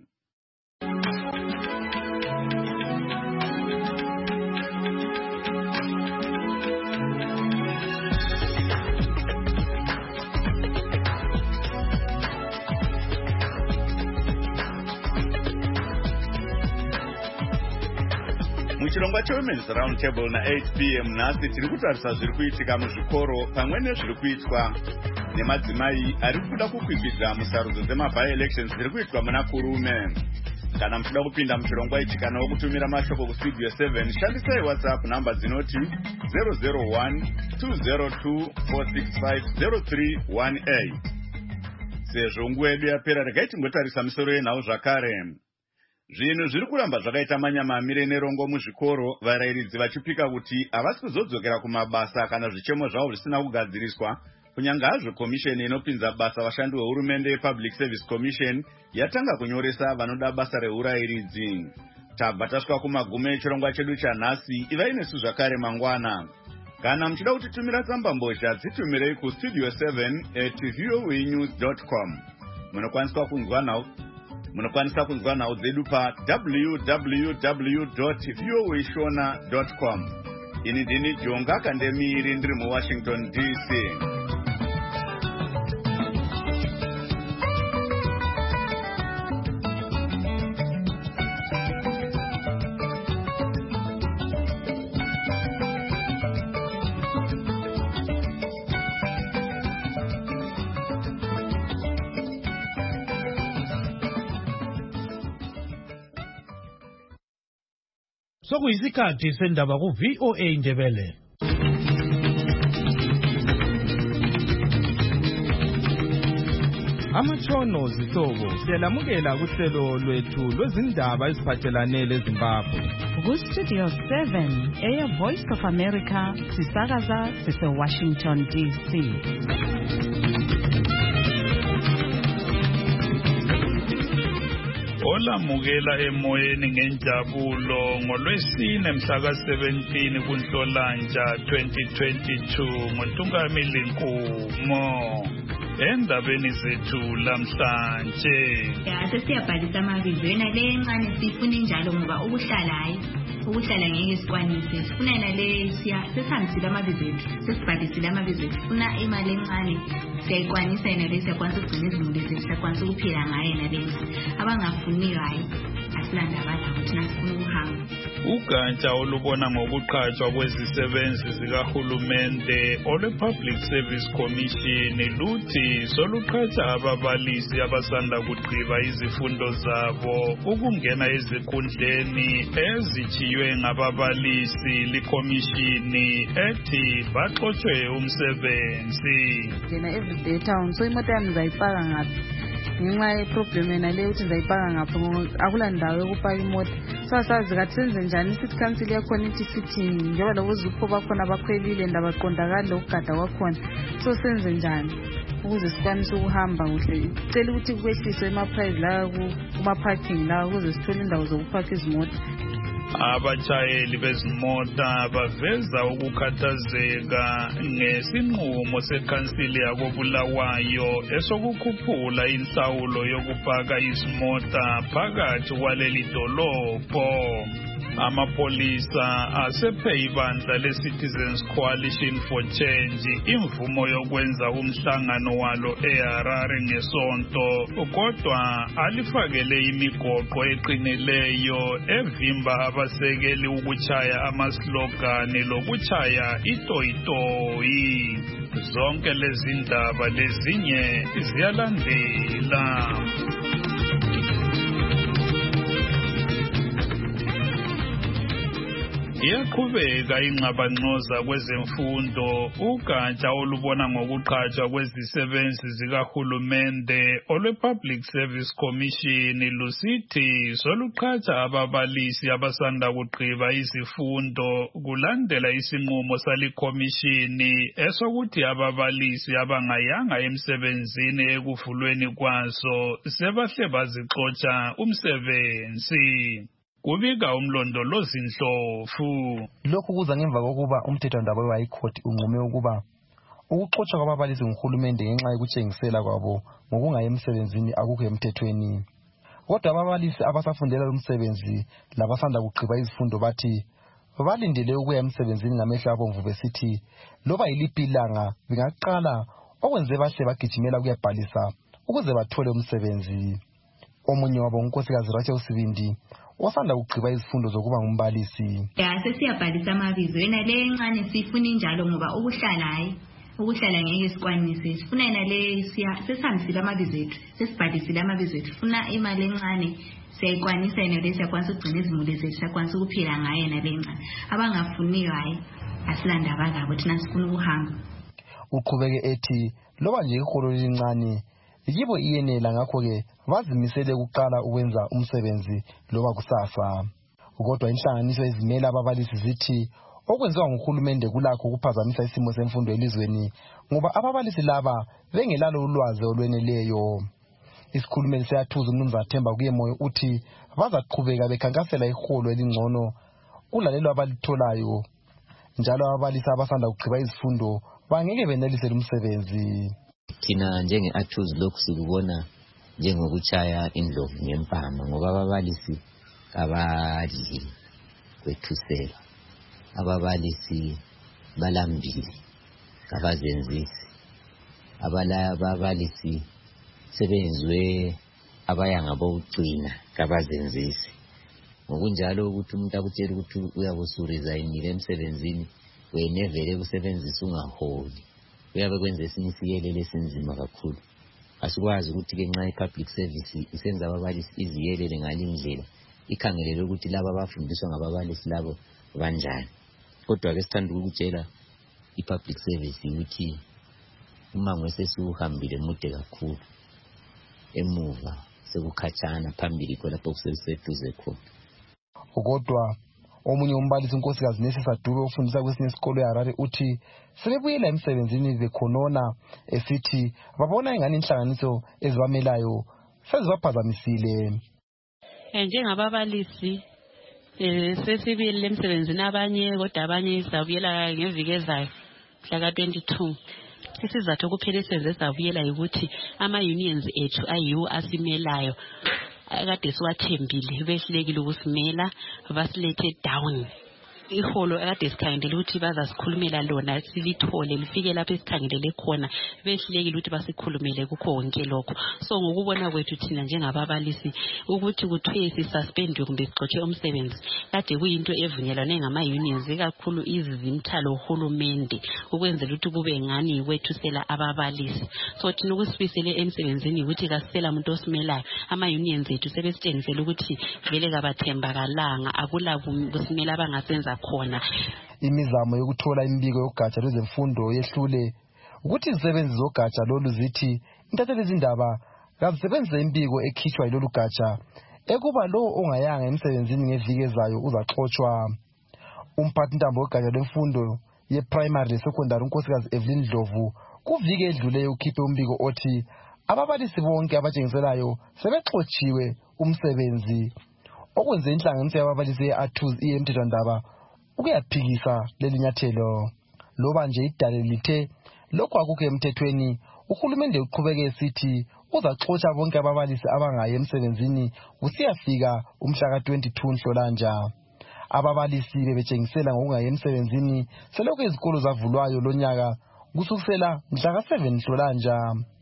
Muchirongwa cheWomen's Round Table na-eight p m nhasi tiri kutarisa zviri kuitika muzvikoro pamwe nezviri kuitwa nemadzimai ari kuda kukwikwidzwa musarudzo dzema-by-elections dziri kuitwa muna kurume. Kana muchida kupinda muchirongwa ichi kana wokutumira mashoko kuStudio seven, shandisai WhatsApp namba dzinoti zero zero one two zero two four six five zero three one eight. Sezvo nguva yedu yapera, regai timbotarisa misoro yenhau zvakare. Zvinhu zviri kuramba zvakaita manyama amire nerongo muzvikoro, varairidzi vachipika kuti havasi kuzodzokera kumabasa kana zvichemo zvavo zvisina kugadziriswa. Kunyanga hazvo komisheni inopinza basa vashandi vehurumende yePublic Service Commission yatanga kunyoresa vanoda basa reurairidzi. Tabva tasvika kumagumo echirongwa chedu chanhasi. Ivai nesu zvakare mangwana. Kana muchida kutitumira tsamba mbozha, dzitumirei kustudio seven at voanews dot com. Munokwanisa kunzwa nhau Munokwanisa kunzwa nhau dzedu pa w w w dot voashona dot com. Ini ndini Jonga Kandemiri ndiri muWashington D C. Sokuyisikhathi sendaba ku V O A Indebele. Amatshono zihlobo siyalamukela kuhlelo lwethu lwezindaba eziphathelane leZimbabwe. Ku Studio seven eya Voice of America sisakaza sise Washington D C. Olamukela emoyeni ngenjabulo ngolwesine mhla seventeen kuNhlolanja twenty twenty-two ngoNtungamili Nkumo. Endabeni zethu lamhlanje sesiyabhalisa amabizo yena le encane sifuna njalo ngoba ukuhlala hayi ukuhlala ngeke sikwanise sifuna yena le sesihambisile amabizo ethu sesibhalisile amabizo ethu sifuna imali encane siyayikwanisa yena le siyakwanisa ukugcina izimuli zethu siyakwanisa ukuphila ngayo yena le abangafuniyo hayi asilanda abadala thina sifuna ukuhamba. Ugatsha olubona ngokuqhatshwa kwezisebenzi zikahulumende ole-Public Service Commission luthi soluqhatsha ababalisi abasanda kugqiba izifundo zabo ukungena ezikhundleni ezitshiywe ngababalisi likhomishini ethi baxotshwe umsebenzi. Ngena everyday town so imota yami ngizayipaka ngaphi ngenxa yeproblem yena leyo ukuthi ngizayipaka ngaphi akula ndawo yokupaka imota. So sazi kathi senze njani isithi council yakhona ithi sitting njengoba labo zipho bakhona abakhwelile ndabaqondakala lokugada kwakhona. So senze njani ukuze sikwanise ukuhamba kuhle. Cela ukuthi kwehliswe ema-price la kuma-parking la ukuze sithole indawo zokupaka izimota. Abashayeli bezimota baveza ukukhathazeka ngesinqumo sekhansili yakobulawayo esokukhuphula inhlawulo yokupaka izimota phakathi kwaleli dolobho. Amapolisa asephe ibandla le-Citizens Coalition for Change imvumo yokwenza umhlangano walo eHarare ngesonto kodwa alifakele imigoqo eqinileyo evimba abasekeli ukuchaya amaslogani lokuchaya itoyitoyi. Zonke lezi ndaba lezinye ziyalandela. Iyaqhubeka ingxabangxoza kwezemfundo. Ugatsha olubona ngokuqhatshwa kwezisebenzi zikahulumende olwe-Public Service Commission lusithi soluqhatsha ababalisi abasanda kugqiba izifundo kulandela isinqumo salikhomishini esokuthi ababalisi abangayanga emsebenzini ekuvulweni kwaso sebahle bazixotsha umsebenzi. Kubika umlondolozi Ndlovu. Lokhu kuza ngemva kokuba umthethwandaba we-High Court unqume ukuba ukuxotshwa kwababalisi nguhulumende ngenxa yokutshengisela kwabo ngokungayi emsebenzini akukho emthethweni. Kodwa ababalisi abasafundela umsebenzi labasanda kugqiba izifundo bathi balindele ukuya emsebenzini ngamehlo abomvu besithi loba yiliphi ilanga bengaqala okwenze bahle bagijimela ukuyabhalisa ukuze bathole umsebenzi. Omunye wabo unkosikazi Rachel Sibindi wasanda kugqiba izifundo zokuba ngumbalisi. Ya sesiyabhalisa amabizo yena le encane sifuna njalo ngoba ukuhlala hayi ukuhlala ngeke sikwanise sifuna yena le sesihambisile amabizo ethu sesibhalisile amabizo ethu sifuna imali encane siyayikwanisa yena le siyakwanisa ukugcina izimuli zethu siyakwanisa ukuphila ngayo yena le encane abangafuniyo hayi asilanda abazabo thina sifuna ukuhamba. Uqhubeke ethi loba nje iholo elincane yibo iyenela ngakho-ke bazimisele ukuqala ukwenza umsebenzi loba kusasa. Kodwa inhlanganiso ezimela ababalisi zithi okwenziwa nguhulumende kulakho ukuphazamisa isimo semfundo elizweni ngoba ababalisi laba bengelalo ulwazi olweneleyo. Isikhulumeli siyathuza uMnumzana Themba Kuyemoyo uthi bazaqhubeka bekhankasela iholo elingcono kulalelo abalitholayo njalo ababalisi abasanda kugqiba izifundo bangeke benelise umsebenzi. Thina njenge-Athuzi lokhu sikubona njengokuchaya indlovu ngempama ngoba ababalisi abadli kwethusela, ababalisi balambile kabazenzisi, ababalisi sebenzwe abaya ngabokugcina kabazenzisi. Ngokunjalo ukuthi umuntu akutshela ukuthi uyabusurizayinile emsebenzini wena vele kusebenzisa ungaholi uyabe kwenza esinye isiyelele esinzima kakhulu. Asikwazi ukuthi ke nxa i-public service isenza ababalisi iziyelele ngalindlela ikhangelele ukuthi laba abafundiswa ngababalisi labo banjani. Kodwa ke sithanda ukutshela i-public service ukuthi umango esesiuhambile mude kakhulu, emuva sekukhatshana, phambili khonapho kuseduze khona. Kodwa omunye umbalisi unkosikazi Nesisa Dube ofundisa kwesinye isikolo eHarare uthi sebebuyela emsebenzini bekhonona, esithi babona ingane inhlanganiso ezibamelayo sezibaphazamisile. Njengababalisi sesibuyele emsebenzini, abanye kodwa abanye sabuyela ngeviki ezayo mhla ka twenty-two. Isizathu kuphela esenze sabuyela ukuthi ama-unions ethu ayiwo asimelayo akade siwathembile, behlulekile ukusimela, basilethe down. Iholo akade sikhangelele ukuthi bazasikhulumela lona silithole lifike lapho esikhangelele khona, behlulekile ukuthi basikhulumele kukho konke lokho. So ngokubona kwethu thina njengababalisi ukuthi kuthiwe sisuspendwe kumbe sixotshe umsebenzi kade kuyinto evunyelwane ngama-unions, kakhulu izizimthalo uhulumende, ukwenzela ukuthi kube ngani wethusela ababalisi. So thina ukusifisele emsebenzini ukuthi kasisela umuntu osimelayo, ama-unions ethu sebesitshengisela ukuthi vele kabathembakalanga, akula kusimela abangasenza khona. Imizamo yokuthola imbiko yogatsha lwezemfundo yehlule ukuthi izisebenzi zogatsha lolu zithi intatheli izindaba kazisebenze imbiko ekhishwa yilolu gatsha ekuba lo ongayanga emsebenzini ngeviki ezayo uzaxoxwa. Umphathi ntambo wogatsha lwemfundo ye-primary le-secondary unkosikazi Evelyn Dlovu kuviki edluleyo ukhiphe umbiko othi ababalisi bonke abatshengiselayo sebexotshiwe umsebenzi, okwenze inhlanganiso yababalisi ye-Athuz iye emthethwandaba ukuyaphikisa leli nyathelo. Loba nje idale lithe lokho akukho emthethweni, uhulumende uqhubeke esithi uzaxotsha bonke ababalisi abangayi emsebenzini kusiyafika umhla ka twenty-two Nhlolanja. Ababalisi bebetshengisela ngokungayi emsebenzini selokhu izikolo zavulwayo lonyaka kusukela mhla ka seven Nhlolanja.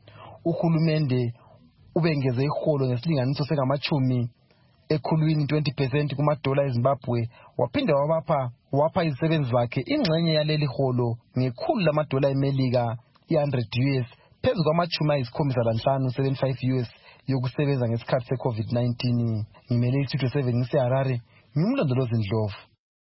Uhulumende ubengeze iholo ngesilinganiso sengamachumi ekhulwini twenty percent kumadola eZimbabwe, waphinda wabapha wapha izisebenzi zakhe ingxenye yaleli holo ngekhulu lamadola eMelika one hundred U S phezu kwamachumi ayisikhombisa lanhlanu seventy-five U S yokusebenza ngesikhathi se-COVID nineteen. Ngimele iStudio seven ngiseHarare, ngimlondolozi Ndlovu.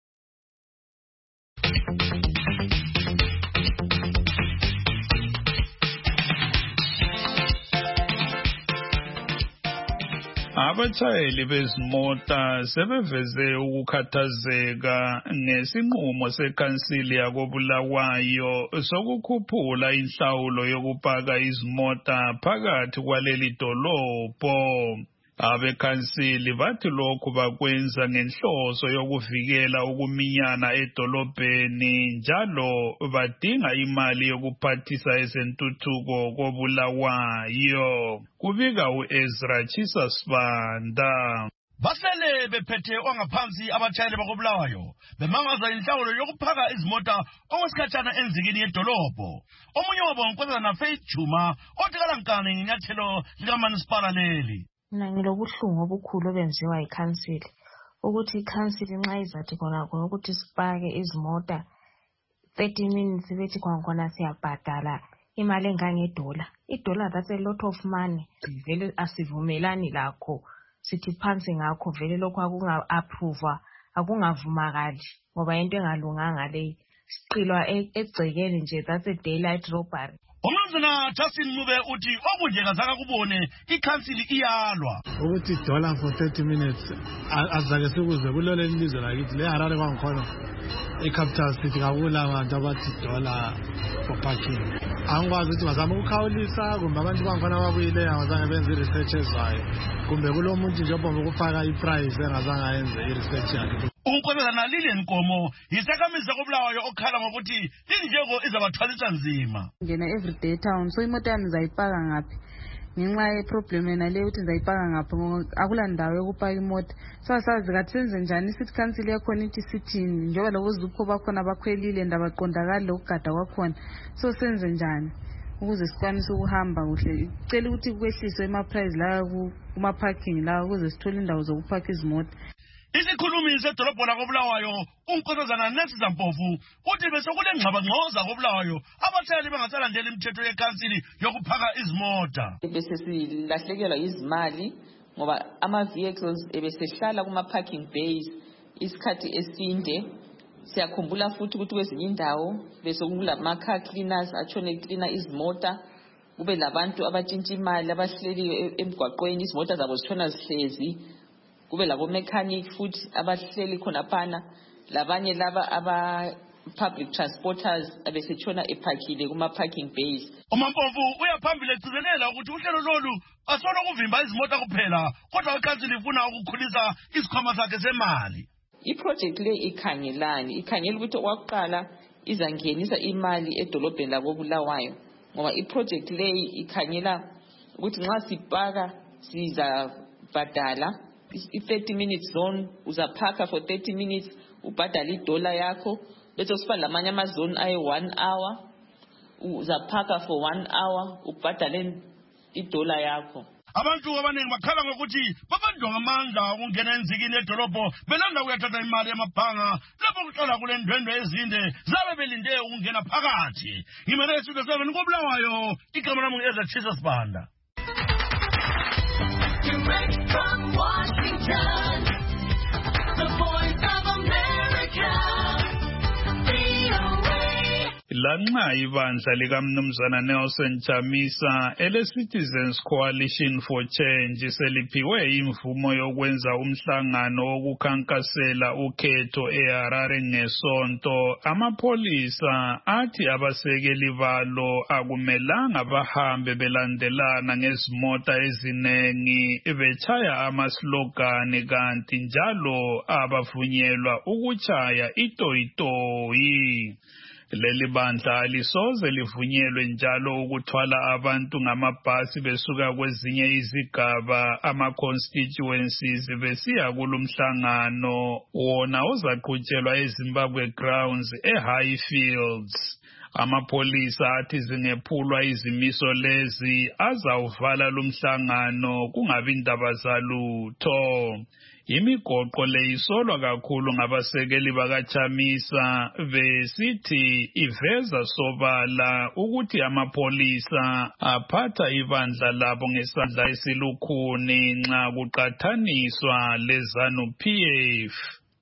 Abatshayeli bezimota sebeveze ukukhathazeka ngesinqumo sekhansili yakoBulawayo sokukhuphula inhlawulo yokupaka izimota phakathi kwaleli dolobho. Abekhansili bathi lokhu bakwenza ngenhloso yokuvikela ukuminyana edolobheni, njalo badinga imali yokuphathisa ezentuthuko koBulawayo. Kubika u-Ezra Chisa Sibanda. Basele bephethe ongaphansi abatshayeli bakoBulawayo bemangaza inhlawulo yokuphaka izimota okwesikhatshana enzikini yedolobho. Omunye wabo unkosazana Faith Juma othi kalankani ngenyathelo likamasipala leli. Mina ngilobuhlungu obukhulu obenziwa yikhansili ukuthi ikhansili nxa izathi khona khona ukuthi sipake izimota thirty minutes bethi khona siyabhadala imali engangedola. Idola that's a lot of money. Vele asivumelani lakho, sithi phansi ngakho, vele lokho akunga-approve, akungavumakali ngoba into engalunganga leyi. Siqilwa egcekeni nje, that's a daylight robbery. Umnumzana Justin Ncube uthi okunje kazaka kubone ikhansili iyalwa ukuthi dollar for thirty minutes azake sikuze kulole ilizwe lakithi leHarare kwangikhona eCapital City kakula abantu abathi dollar for parking. Angikwazi ukuthi bazama ukukhawulisa kumbe abantu kwangikhona ababuyile abazange benze i-research ezayo kumbe kulo muntu nje obomba ukufaka i-price engazange ayenze i-research yakhe. Unkosazana Lilian Nkomo yisakamisa koBulawayo okhala ngokuthi indleko izabathwalisa nzima. Ngena everyday town, so imoto yami ngizayipaka ngaphi ngenxa yeproblem yena leyo ukuthi ngizayipaka ngaphi akula ndawo yokupaka imoto. So asazi kathi senze njani, sithi cancel yakhona ithi sithini njengoba labo zipho bakhona bakhwelile ndabaqondakala ukugada kwakhona. So senze njani ukuze sikwanise ukuhamba kuhle. Cela ukuthi kwehliswe ama-price la kuma parking la ukuze sithole indawo zokupaka izimota. Isikhulumi sedolobho lakoBulawayo unkosazana Nesisa Mpofu uthi bese kule ngxabangxoza koBulawayo abatshayeli bengasalandela imithetho yekhansili yokuphaka izimota. Bese silahlekelwa izimali ngoba ama-vehicles ebesehlala kuma-parking bays isikhathi esinde. Siyakhumbula futhi ukuthi kwezinye indawo bese kulama-car cleaners atshone cleaner izimota, kube labantu abatshintshha imali abahleli emgwaqweni, izimota zabo zitshona zihlezi, kube labo-mechanic futhi abahleli khonaphana, labanye laba aba-public transporters abesetshona ephakile kuma-parking bays. uMampomfu uyaphambili egcizelela ukuthi uhlelo lolu asona ukuvimba izimota kuphela, kodwa ikhansili ifuna ukukhulisa isikhwama sakhe semali. Iproject le ikhangelani, ikhangela ukuthi okwakuqala izangenisa imali edolobheni lakoBulawayo, ngoba iproject le ikhangela ukuthi nxa sipaka sizabhadala i-thirty minute zone, uzaphaka for thirty minutes ubhadala idola yakho, bese siba lamanye amazone ayi one hour, uzaphaka for one hour ubhadale idola yakho. Abantu abaningi bakhala ngokuthi babandwa ngamandla ukungena enzikini edolobho belanda ukuyathatha imali yamabhanga lapho kuhlala kule ndwendwe ezinde zabe belinde ukungena phakathi. Ngimele Studio seven koBulawayo, igama lami ngu-Ezra Chisa Sibanda. Direct from Washington, the voice of America, V O A. Lanxa ibandla likaMnumzana Nelson Chamisa ele-Citizens Coalition for Change seliphiwe imvumo yokwenza umhlangano wokukhankasela ukhetho eHarare ngesonto, amapholisa athi abasekeli balo akumelanga bahambe belandelana ngezimota ezinengi betshaya amaslogani, kanti njalo abavunyelwa ukutshaya itoyitoyi. Leli bandla lisoze livunyelwe njalo ukuthwala abantu ngamabhasi besuka kwezinye izigaba ama-constituencies besiya kulumhlangano wona ozaqhutshelwa eZimbabwe Grounds eHighfields. Amapholisa athi zingephulwa izimiso lezi azawuvala lumhlangano kungabi ndaba zalutho. Imigoqo le isolwa kakhulu ngabasekeli bakaChamisa besithi iveza sobala ukuthi amapholisa aphatha ibandla labo ngesandla esilukhuni nxa kuqathaniswa leZANU-P F.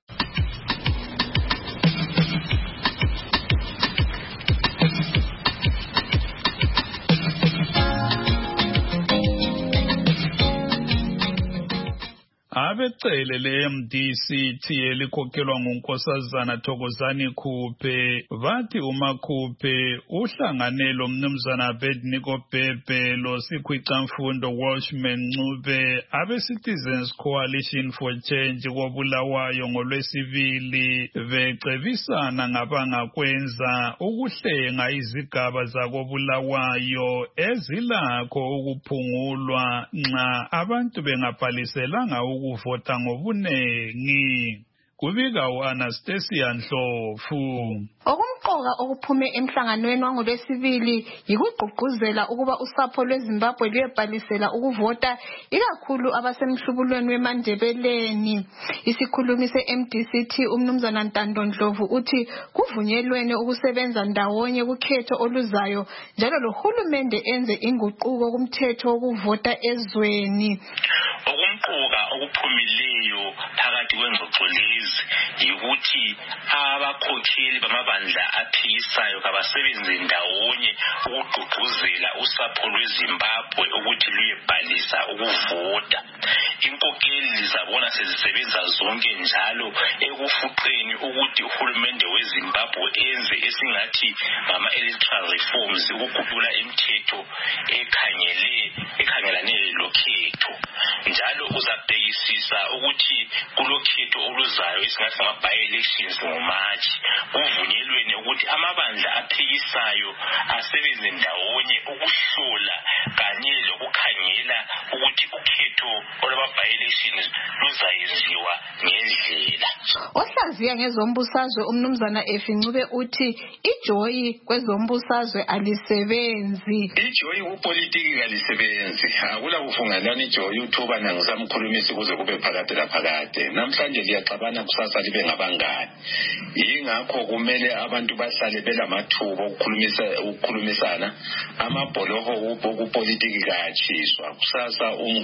Abecele le-M D C T elikhokhelwa nguNkosazana Thokozani Khuphe bathi uMakhuphe uhlangane loMnumzana Abednego Bhebhe loSikhwicamfundo Welshman Ncube abe-Citizens Coalition for Change koBulawayo ngolwesibili becebisana ngabangakwenza ukuhlenga izigaba zakoBulawayo ezilakho ukuphungulwa nxa abantu bengabhaliselanga ukuvota ngobunengi. Kubika u-Anastasia Ndlovu. Okumqoka okuphume emhlanganweni wangolwesibili yikugqugquzela ukuba usapho lweZimbabwe luyebhalisela ukuvota, ikakhulu abasemhlubulweni weMandebeleni. Isikhulumi se-M D C T uMnumzana Ntando Ndlovu uthi kuvunyelwene ukusebenza ndawonye kukhetho oluzayo, njalo lohulumende enze inguquko kumthetho wokuvota ezweni. Okumqoka okuphumileyo phakathi kwengxoxo lezi yikuthi abakhokheli bamabandla aphikisayo kabasebenze ndawonye ukugqugquzela usapho lweZimbabwe ukuthi luyebhalisa ukuvota. Inkokeli zabona sezisebenza zonke njalo ekufuqeni ukuthi uhulumende weZimbabwe enze esingathi ngama-electoral reforms, ukuguqula imithetho ekhangele ekhangelane lokhetho. Njalo uzabhekisisa ukuthi kulokhetho oluzayo esingathi ngama-by-elections ngoMarch kuvunyelwene ukuthi amabandla aphikisayo asebenze ndawonye ukuhlola kanye lokukhangela ukuthi ukhetho olwama-by-elections luzayenziwa ngendlela. Ohlaziya ngezombusazwe uMnumzana Efi Ncube uthi ijoyi kwezombusazwe alisebenzi. Ijoyi kupolitiki kalisebenzi. Akula kufungalana ijoyi uthuba nangisamkhulumisa kuze kube phakade laphakade. Namhlanje liyaxabana kusasa libe ngabangani. Yingakho kumele abantu bahlale belamathuba ukukhulumisa ukukhulumisana. Amabholoho kupolitiki kayatshiswa. Kusasa umngane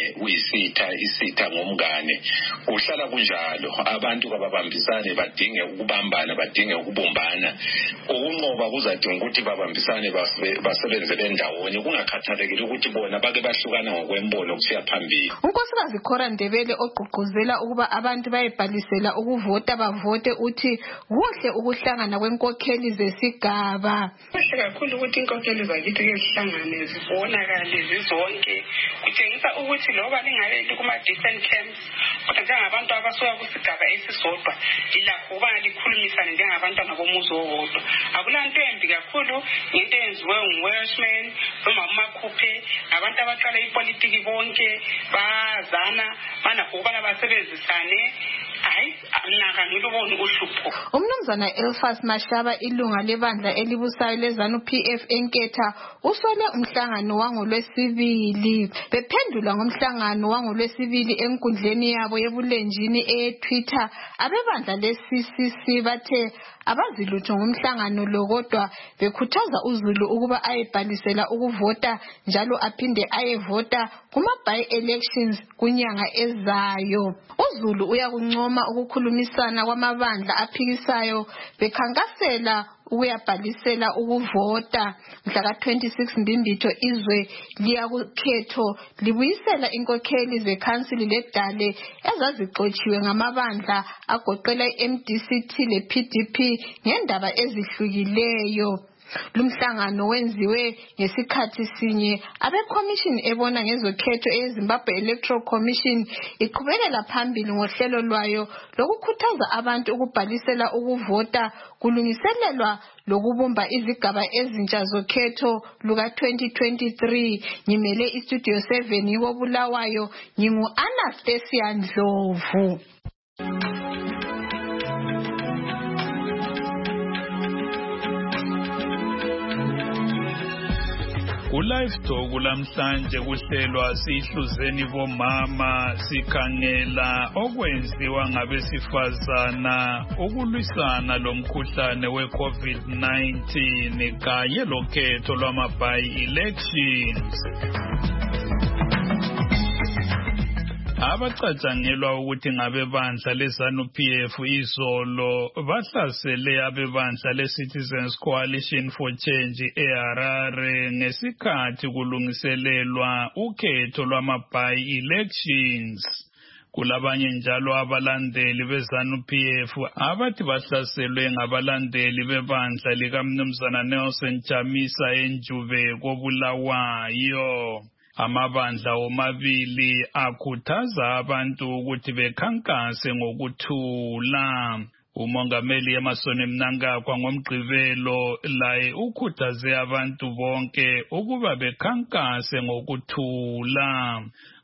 omunye uyisitha isitha ngomngane uhlala kunjalo abantu kababambisane badinge ukubambana badinge ukubumbana ukunqoba kuzadinga ukuthi babambisane basebenze bendawonye kungakhathalekile ukuthi bona bake bahlukana ngokwembono kusiya phambili. unkosikazi Cora Ndebele ogqugquzela ukuba abantu bayebhalisela ukuvota bavote uthi kuhle ukuhlangana kwenkokheli zesigaba. Kuhle kakhulu ukuthi inkokheli zakithi ke zihlangane zibonakale zizonke kutshengisa ukuthi loba lingabe kuma different camps kodwa njengabantu abasuka kusigaba esisodwa ilakho ukuba likhulumisane njengabantu ngabomuzi owodwa. Akulanto embi kakhulu into eyenziwe ngu-Welshman noma uMakhuphe abantu abaqala ipolitiki bonke bazana banakho ukubana basebenzisane. Hayi ngingakanile ubona uhlupho. Umnumzana Elfas Mashaba ilunga lebandla elibusayo leZANU-P F eNketha usole umhlangano wangolwesibili. Bephendula ngomhlangano wangolwesibili enkundleni yabo yebulenjini eTwitter abebandla le-C C C bathe abazilutho ngomhlangano lo kodwa bekhuthaza uZulu ukuba ayebhalisela ukuvota njalo aphinde ayevota kuma-by-elections kunyanga ezayo. uZulu uyakuncoma ukukhulumisana kwamabandla aphikisayo bekhankasela ukuyabhalisela ukuvota. Mhla twenty-six Mbimbitho izwe liyakukhetho libuyisela inkokheli zekhansili ledale ezazixotshiwe ngamabandla agoqela i-M D C T le-P D P ngendaba ezihlukileyo. Lumhlangano wenziwe ngesikhathi sinye abekhomishini ebona ngezokhetho eZimbabwe Electoral Commission iqhubekela phambili ngohlelo lwayo lokukhuthaza abantu ukubhalisela ukuvota kulungiselelwa lokubumba izigaba ezintsha zokhetho luka twenty twenty-three. Ngimele iStudio seven yikobulawayo ngingu Anastasia Ndlovu. Ku-Live Talk lamhlanje kuhlelwa sihluzeni bomama sikhangela okwenziwa ngabesifazana ukulwisana lomkhuhlane we-COVID nineteen kanye lokhetho lwama-by-elections. Abacatshangelwa ukuthi ngabebandla leZANU-P F izolo bahlasele abebandla le-Citizens Coalition for Change eHarare ngesikhathi kulungiselelwa ukhetho lwama-by-elections. Kulabanye njalo abalandeli beZANU-P F abathi bahlaselwe ngabalandeli bebandla likaMnumzana Nelson Chamisa eNjuve koBulawayo. Amabandla omabili akhuthaza abantu ukuthi bekhankase ngokuthula. Umongameli Emmerson Mnangagwa ngomgqibelo laye ukhuthaze abantu bonke ukuba bekhankase ngokuthula.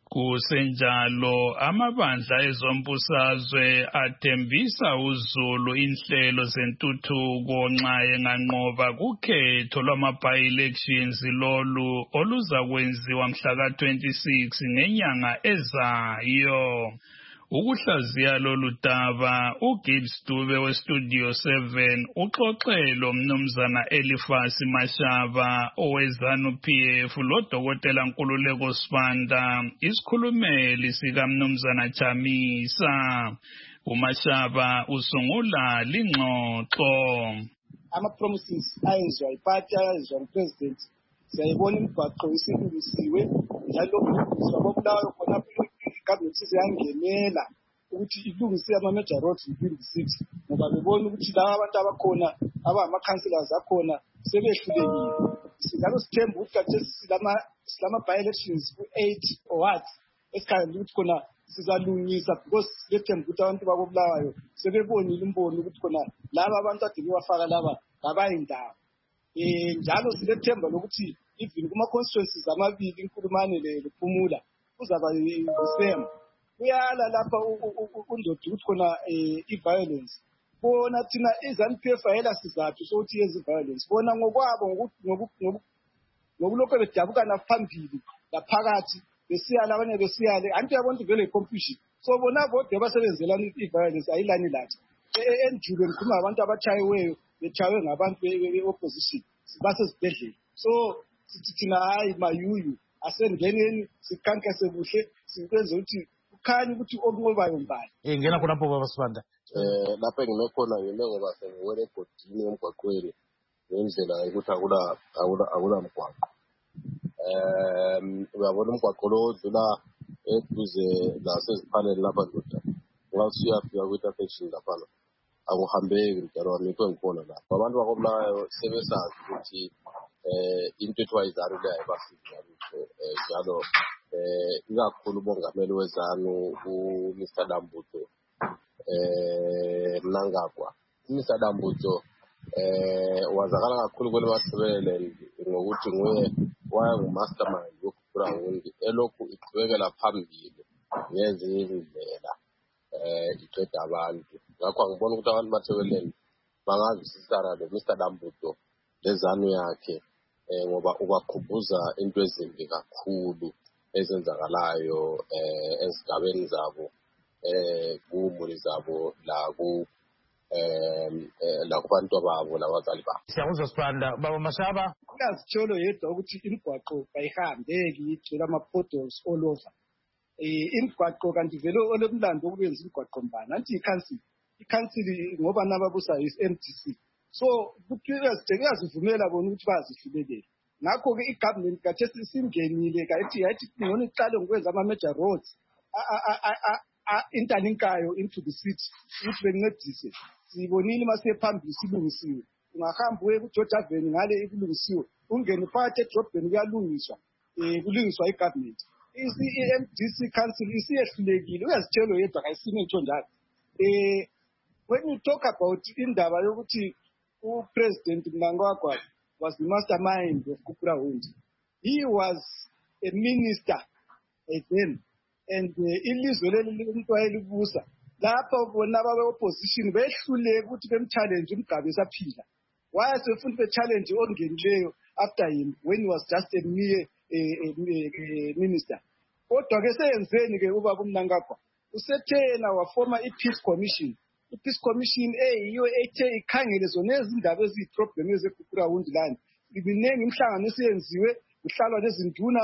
Kusenjalo amabandla ezombusazwe athembisa uZulu inhlelo zentuthuko nxa enganqoba kukhetho lwama-by-elections lolu oluzakwenziwa mhla twenty-six ngenyanga ezayo. Ukuhlaziya lolu daba uGibbs Dube weStudio seven uxoxelo Mnumzana Elifas Mashaba oweZANU-P F loDokotela Nkululeko Sibanda isikhulumeli sika Mnumzana Chamisa. uMashaba usungula lingxoxo. Ama-promises ayenziwa yiphathi ayenziwa ngupresident siyayibona imigwaqo isilungisiwe njalo ukulungiswa koBulawayo khona icabinet iyangenela ukuthi ilungise ama-major roads within the city ngoba bebona ukuthi laba abantu abakhona abangama-councillors akhona sebehlulekile. Njalo sithemba ukuthi kade silama-by-elections ku-eight or what esikhangela ukuthi khona sizalungisa because sithemba ukuthi abantu bakoBulawayo sebebonile imbono ukuthi khona laba abantu ade bewafaka laba ngabayindawo. Eh njalo silethemba lokuthi even kuma-constituencies amabili iNkulumane lePhumula kuzaba yisema. Kuyala lapha undoda ukuthi khona i-violence. Bona thina iZANU-P F ayela sizathu sokuthi yezi violence. Bona ngokwabo ngokulokho bedabukana phambili laphakathi besiyala abanye besiyale anti yabona vele confusion. So bona bodwa basebenzelana i-violence ayilani lathi. Enjule ngikhuluma abantu abachayiweyo bechayiwe ngabantu be-opposition basezibhedlela. So sithi thina hayi mayuyu asengeneni sikhankase kuhle sikwenze ukuthi kukhanye ukuthi okunqobayo mbani. Eh ngena khonapho baba Sibanda. Eh lapha ngimekhona ngime ngoba sengiwele egodini emgwaqweni ngendlela ukuthi akula akula akula mgwaqo. Um uyabona umgwaqo lo odlula eduze naseziphaleni lapha ndoda. Ngawusiya fika kwi-intersection lapha. Akuhambeki mdala wami into engikhona lapha. Abantu bakobulayo sebesazi ukuthi eh into ethiwa izanu le ayibafiki eh njalo eh ikakhulu umongameli wezanu uMr Dambuto eh Mnangagwa. uMr Dambuto eh wazakala kakhulu kwele masebele ngokuthi nguye waya ngumastermind yokuGround elokhu iqhubekela phambili ngezinye izindlela eh iqeda abantu. Ngakho ngibona ukuthi abantu bathebeleni bangazisisana lo Mr Dambuto lezanu yakhe eh ngoba ubaqhubuza into ezimbi kakhulu ezenzakalayo eh ezigabeni zabo eh kumuli zabo la ku eh la kubantu ababo labazali babo. Siyakuzwa Sibanda baba Mashaba. Kuyazitsholo yedwa ukuthi imigwaqo bayihambeki igcwele ama-potholes all over. Eh imigwaqo kanti vele olomlando ukuyenza imigwaqo mbani anti i-council i-council ngoba nababusa is-M D C. So kuyazivumela bona ukuthi bazihlulekele. Ngakho ke i-government kathi singenile kathi yathi ngone iqale ngokwenza ama-major roads interlinkayo into the city ukuthi bencedise. Sibonile masephambili silungisiwe. Ungahamba uye ku-George Avenue ngale ikulungisiwe. Ungene phakathi edrobheni kuyalungiswa. Eh kulungiswa i-government. I-M D C council isiyehlulekile uyazitshelo yedwa kayisime nto njalo. Eh when you talk about indaba yokuthi u-President Mnangagwa was the mastermind of Kukurawundi. He was a minister then, and ilizwe leli umuntu wayelibusa lapha bona baba opposition behluleke ukuthi bemchallenge umgabe esaphila. Why sefuna be-challenge ongenileyo after him when he was just a mere minister. Kodwa ke seyenzeni ke ubaba uMnangagwa usethena wafoma i-Peace Commission. I-Peace Commission eyiyo ethe ikhangele zona ezindaba eziyi-problem ezekukurawundi lana. Ibiningi imhlangano esiyenziwe kuhlalwa nezinduna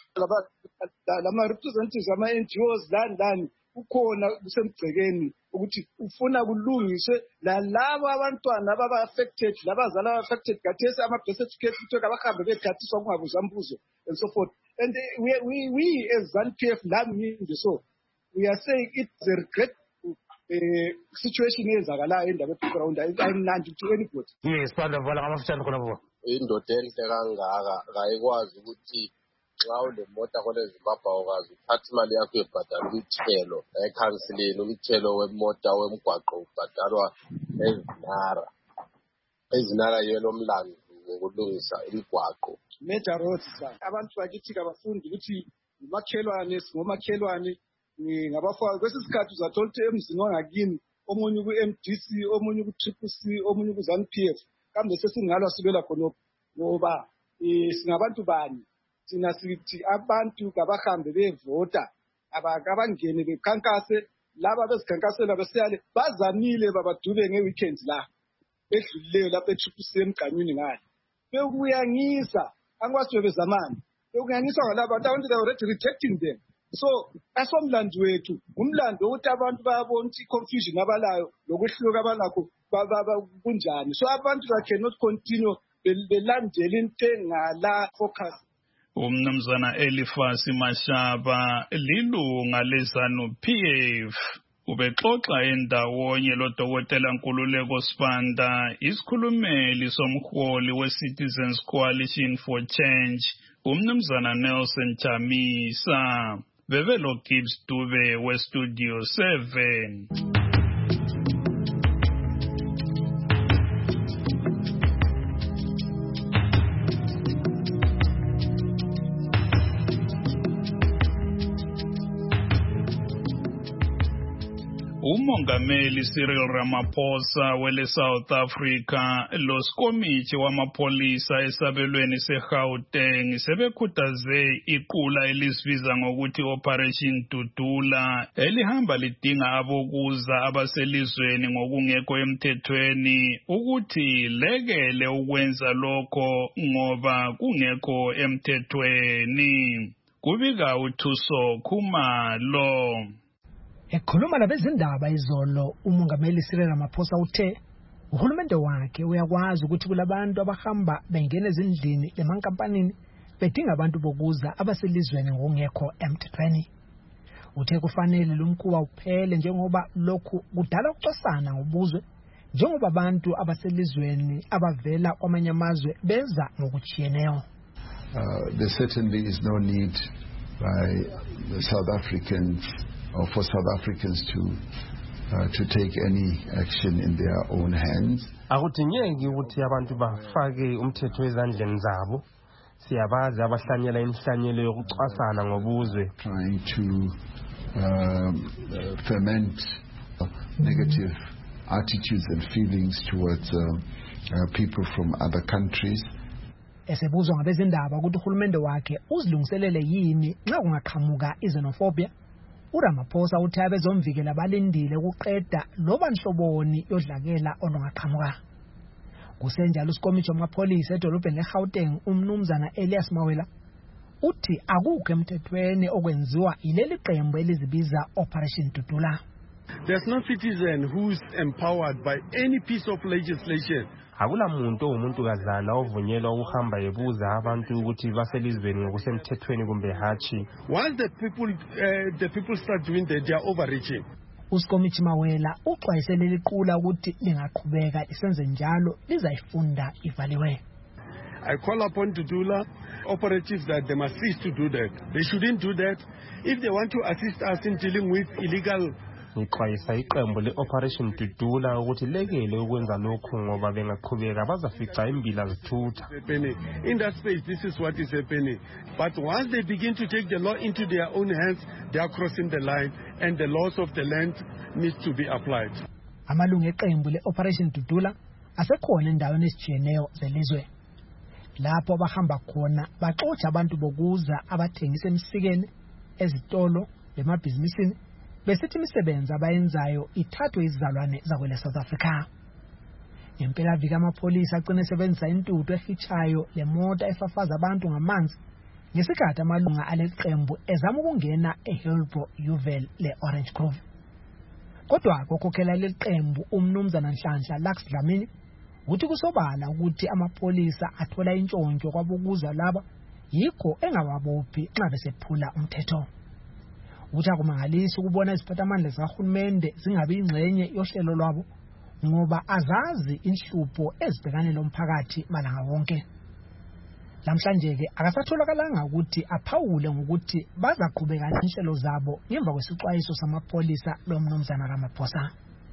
lama-representatives ama-N G Os lani lani ukhona kusemgcekeni ukuthi ufuna kulungiswe lalabo abantwana ababa-affected labazali aba-affected kathesi ama-birth certificate ukuthi abahambe bethathiswa kungabuzwa mbuzo and so forth. And we, we, we as ZANU-P F nami so we are saying it's a regret eh situation eyenzakalayo endaba eGround ayimnandi to anybody. Yes, Sibanda vala ngamafutshane khona baba. Indoda enhle kangaka kayikwazi ukuthi xa ule mota kole Zimbabwe ukwazi uthatha imali yakho yebhadala umthelo ekhansileni umthelo wemoto wemgwaqo ubhadalwa ezinara ezinara yelo mlando ngokulungisa imigwaqo major roads abantu bakithi abafundi ukuthi umakhelwane singomakhelwane ngabafaka kwesisikhathi uzathola ukuthi emzini wangakini omunye ku-M D C omunye ku-Triple C omunye ku-ZANU-P F kambe sesingalwa sibela khonapho ngoba singabantu bani thina sithi abantu kabahambe bevota abangene bekhankase laba bezikhankasela besiyale bazamile babadube nge-weekend la edlulileyo lapha e-Triple C emgqanyweni ngale bekuyangisa angikwazi bezamani bekuyangisa ngalabo bantu abantu they already rejecting them. So asomlando wethu umlando ukuthi abantu bayabona ukuthi confusion abalayo lokuhluka abanakho kunjani. So abantu they cannot continue belandela into engala focus. Umnumzana Elifasi Mashaba lilunga leZANU-P F ubexoxa endawonye loDokotela Nkululeko Sibanda isikhulumeli somholi we-Citizens Coalition for Change umnumzana Nelson Chamisa bebelo Gibbs Dube we-Studio seven. umongameli Cyril Ramaphosa wele South Africa losikomithi wamapolisa esabelweni seGauteng sebekhuthaze iqula elisibiza ngokuthi Operation Dudula elihamba lidinga abokuza abaselizweni ngokungekho emthethweni ukuthi lekele ukwenza lokho ngoba kungekho emthethweni. Kubika uThuso Khumalo. Ekhuluma labezindaba izolo umongameli Cyril Ramaphosa uthe uhulumende wakhe uyakwazi ukuthi kulabantu abahamba bengena ezindlini lemankampanini bedinga abantu bokuza abaselizweni ngokungekho emthethweni. Uthe kufanele lo mkhuba uphele njengoba lokhu kudala ukucosana ngobuzwe njengoba abantu abaselizweni abavela kwamanye amazwe beza ngokuchiyeneyo. Uh, there certainly is no need by the South Africans or for South Africans to uh, to take any action in their own hands. Akudingeki ukuthi abantu bafake umthetho ezandleni zabo. Siyabazi abahlanyela inhlanyelo yokucwasana ngobuzwe. Trying to um, uh, ferment uh, negative attitudes and feelings towards uh, uh, people from other countries. Esebuzwa ngabezindaba ukuthi uhulumende wakhe uzilungiselele yini nxa kungaqhamuka xenophobia. uRamaphosa uthi abezomvikela balindile ukuqeda loba nhloboni yodlakela olungaqhamuka. Kusenjalo usikomithi wamapolisa edolobheni leGauteng umnumzana Elias Mawela uthi akukho emthethweni okwenziwa ileli qembu elizibiza Operation Dudula. There's no citizen who's empowered by any piece of legislation. Akula muntu umuntu kazana ovunyelwa ukuhamba yebuza abantu ukuthi baselizweni ngokusemthethweni kumbe hachi. Once the people uh, the people start doing that, they are overreaching. Usikomithi Mawela uxwayisele liqula ukuthi lingaqhubeka lisenze njalo lizayifunda ivaliwe. I call upon Dudula operatives that they must cease to do that. They shouldn't do that. If they want to assist us in dealing with illegal Nixwayisa iqembu le-Operation Dudula ukuthi lekele ukwenza lokhu ngoba bengaqhubeka bazafica imbila zithutha. In that space, this is what is happening. But once they begin to take the law into their own hands, they are crossing the line and the laws of the land needs to be applied. Amalungu eqembu le-Operation Dudula asekhona endaweni ezijiyeneyo zelizwe. Lapho bahamba khona baxotsha abantu bokuza abathengisa emsikeni, ezitolo, lemabhizinisini besithi imisebenzi abayenzayo ithathwe izizalwane zakwele South Africa. Ngempela vika amapolisa aqine sebenzisa intuthu efichayo lemoto efafaza abantu ngamanzi ngesikhathi amalunga aleqembu ezama ukungena eHillbrow Uval leOrange Grove. Kodwa kokhokhela leqembu umnumzana Nhlanhla Lux Dlamini uthi kusobala ukuthi amapolisa athola intshontsho kwabokuza laba yikho engababophi nxa besephula umthetho. Uthi akumangalisa ukubona iziphathamandla zikahulumende zingabi ingxenye yohlelo lwabo ngoba azazi inhlupho ezibhekane lomphakathi malanga wonke. Lamhlanje ke akasatholakala ukuthi aphawule ngokuthi bazaqhubeka inhlelo zabo ngemva kwesixwayiso samapolisa lomnumzana Ramaphosa.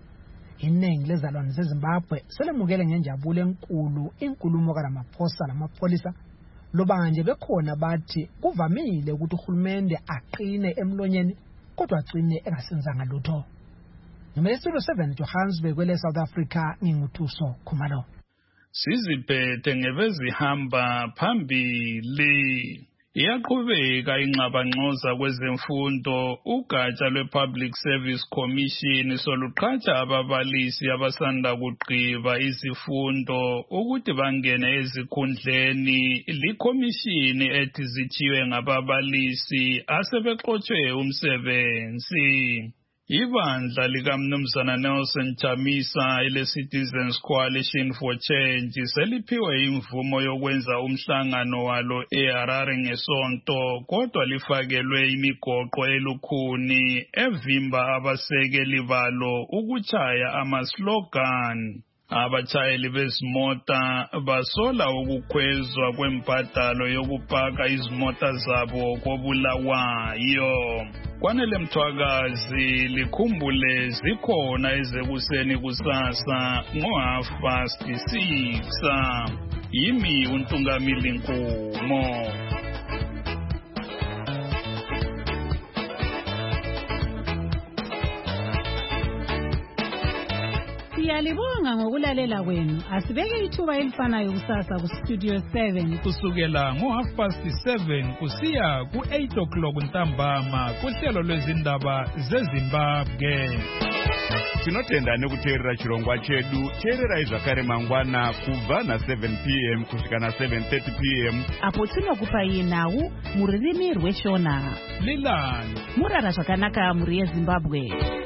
Iningi lezalwane zeZimbabwe selemukele ngenjabulo enkulu inkulumo kaRamaphosa lamapolisa loba nje bekhona bathi kuvamile ukuthi uhulumende aqine emlonyeni kodwa agcine engasenzanga lutho. Ngimesilo seven Johannesburg kwele South Africa nginguthuso Khumalo. Siziphethe ngebezihamba phambili. Iyaqhubeka inxabanxoza kwezemfundo ugatsha lwe-Public Service Commission soluqhatsha ababalisi abasanda kugqiba izifundo ukuthi bangene ezikhundleni likhomishini ethi zithiwe ngababalisi asebexotshwe umsebenzi. Ibandla likaMnumzana Nelson Chamisa ele-Citizens Coalition for Change seliphiwe imvumo yokwenza umhlangano walo eHarare ngesonto kodwa lifakelwe imigoqo elukhuni evimba abasekeli balo ukutshaya amaslogan. Abatshayeli bezimota basola ukukhwezwa kwembadalo yokupaka izimota zabo kobulawayo. Kwanele Mthwakazi likhumbule zikhona ezekuseni kusasa ngo half past six. Yimi uNtungamili Nkumo. Siyalibonga ngokulalela kwenu. Asibeke ithuba elifanayo kusasa ku Studio seven kusukela ngo half past seven kusiya ku eight o'clock ntambama kuhlelo lwezindaba zeZimbabwe. Tinotenda nekuteerera chirongwa chedu. Teerera zvakare mangwana kubva na seven p m kusvika na seven thirty p m apo tinokupai nhau mururimi rweshona. Lilani murara zvakanaka muri yeZimbabwe.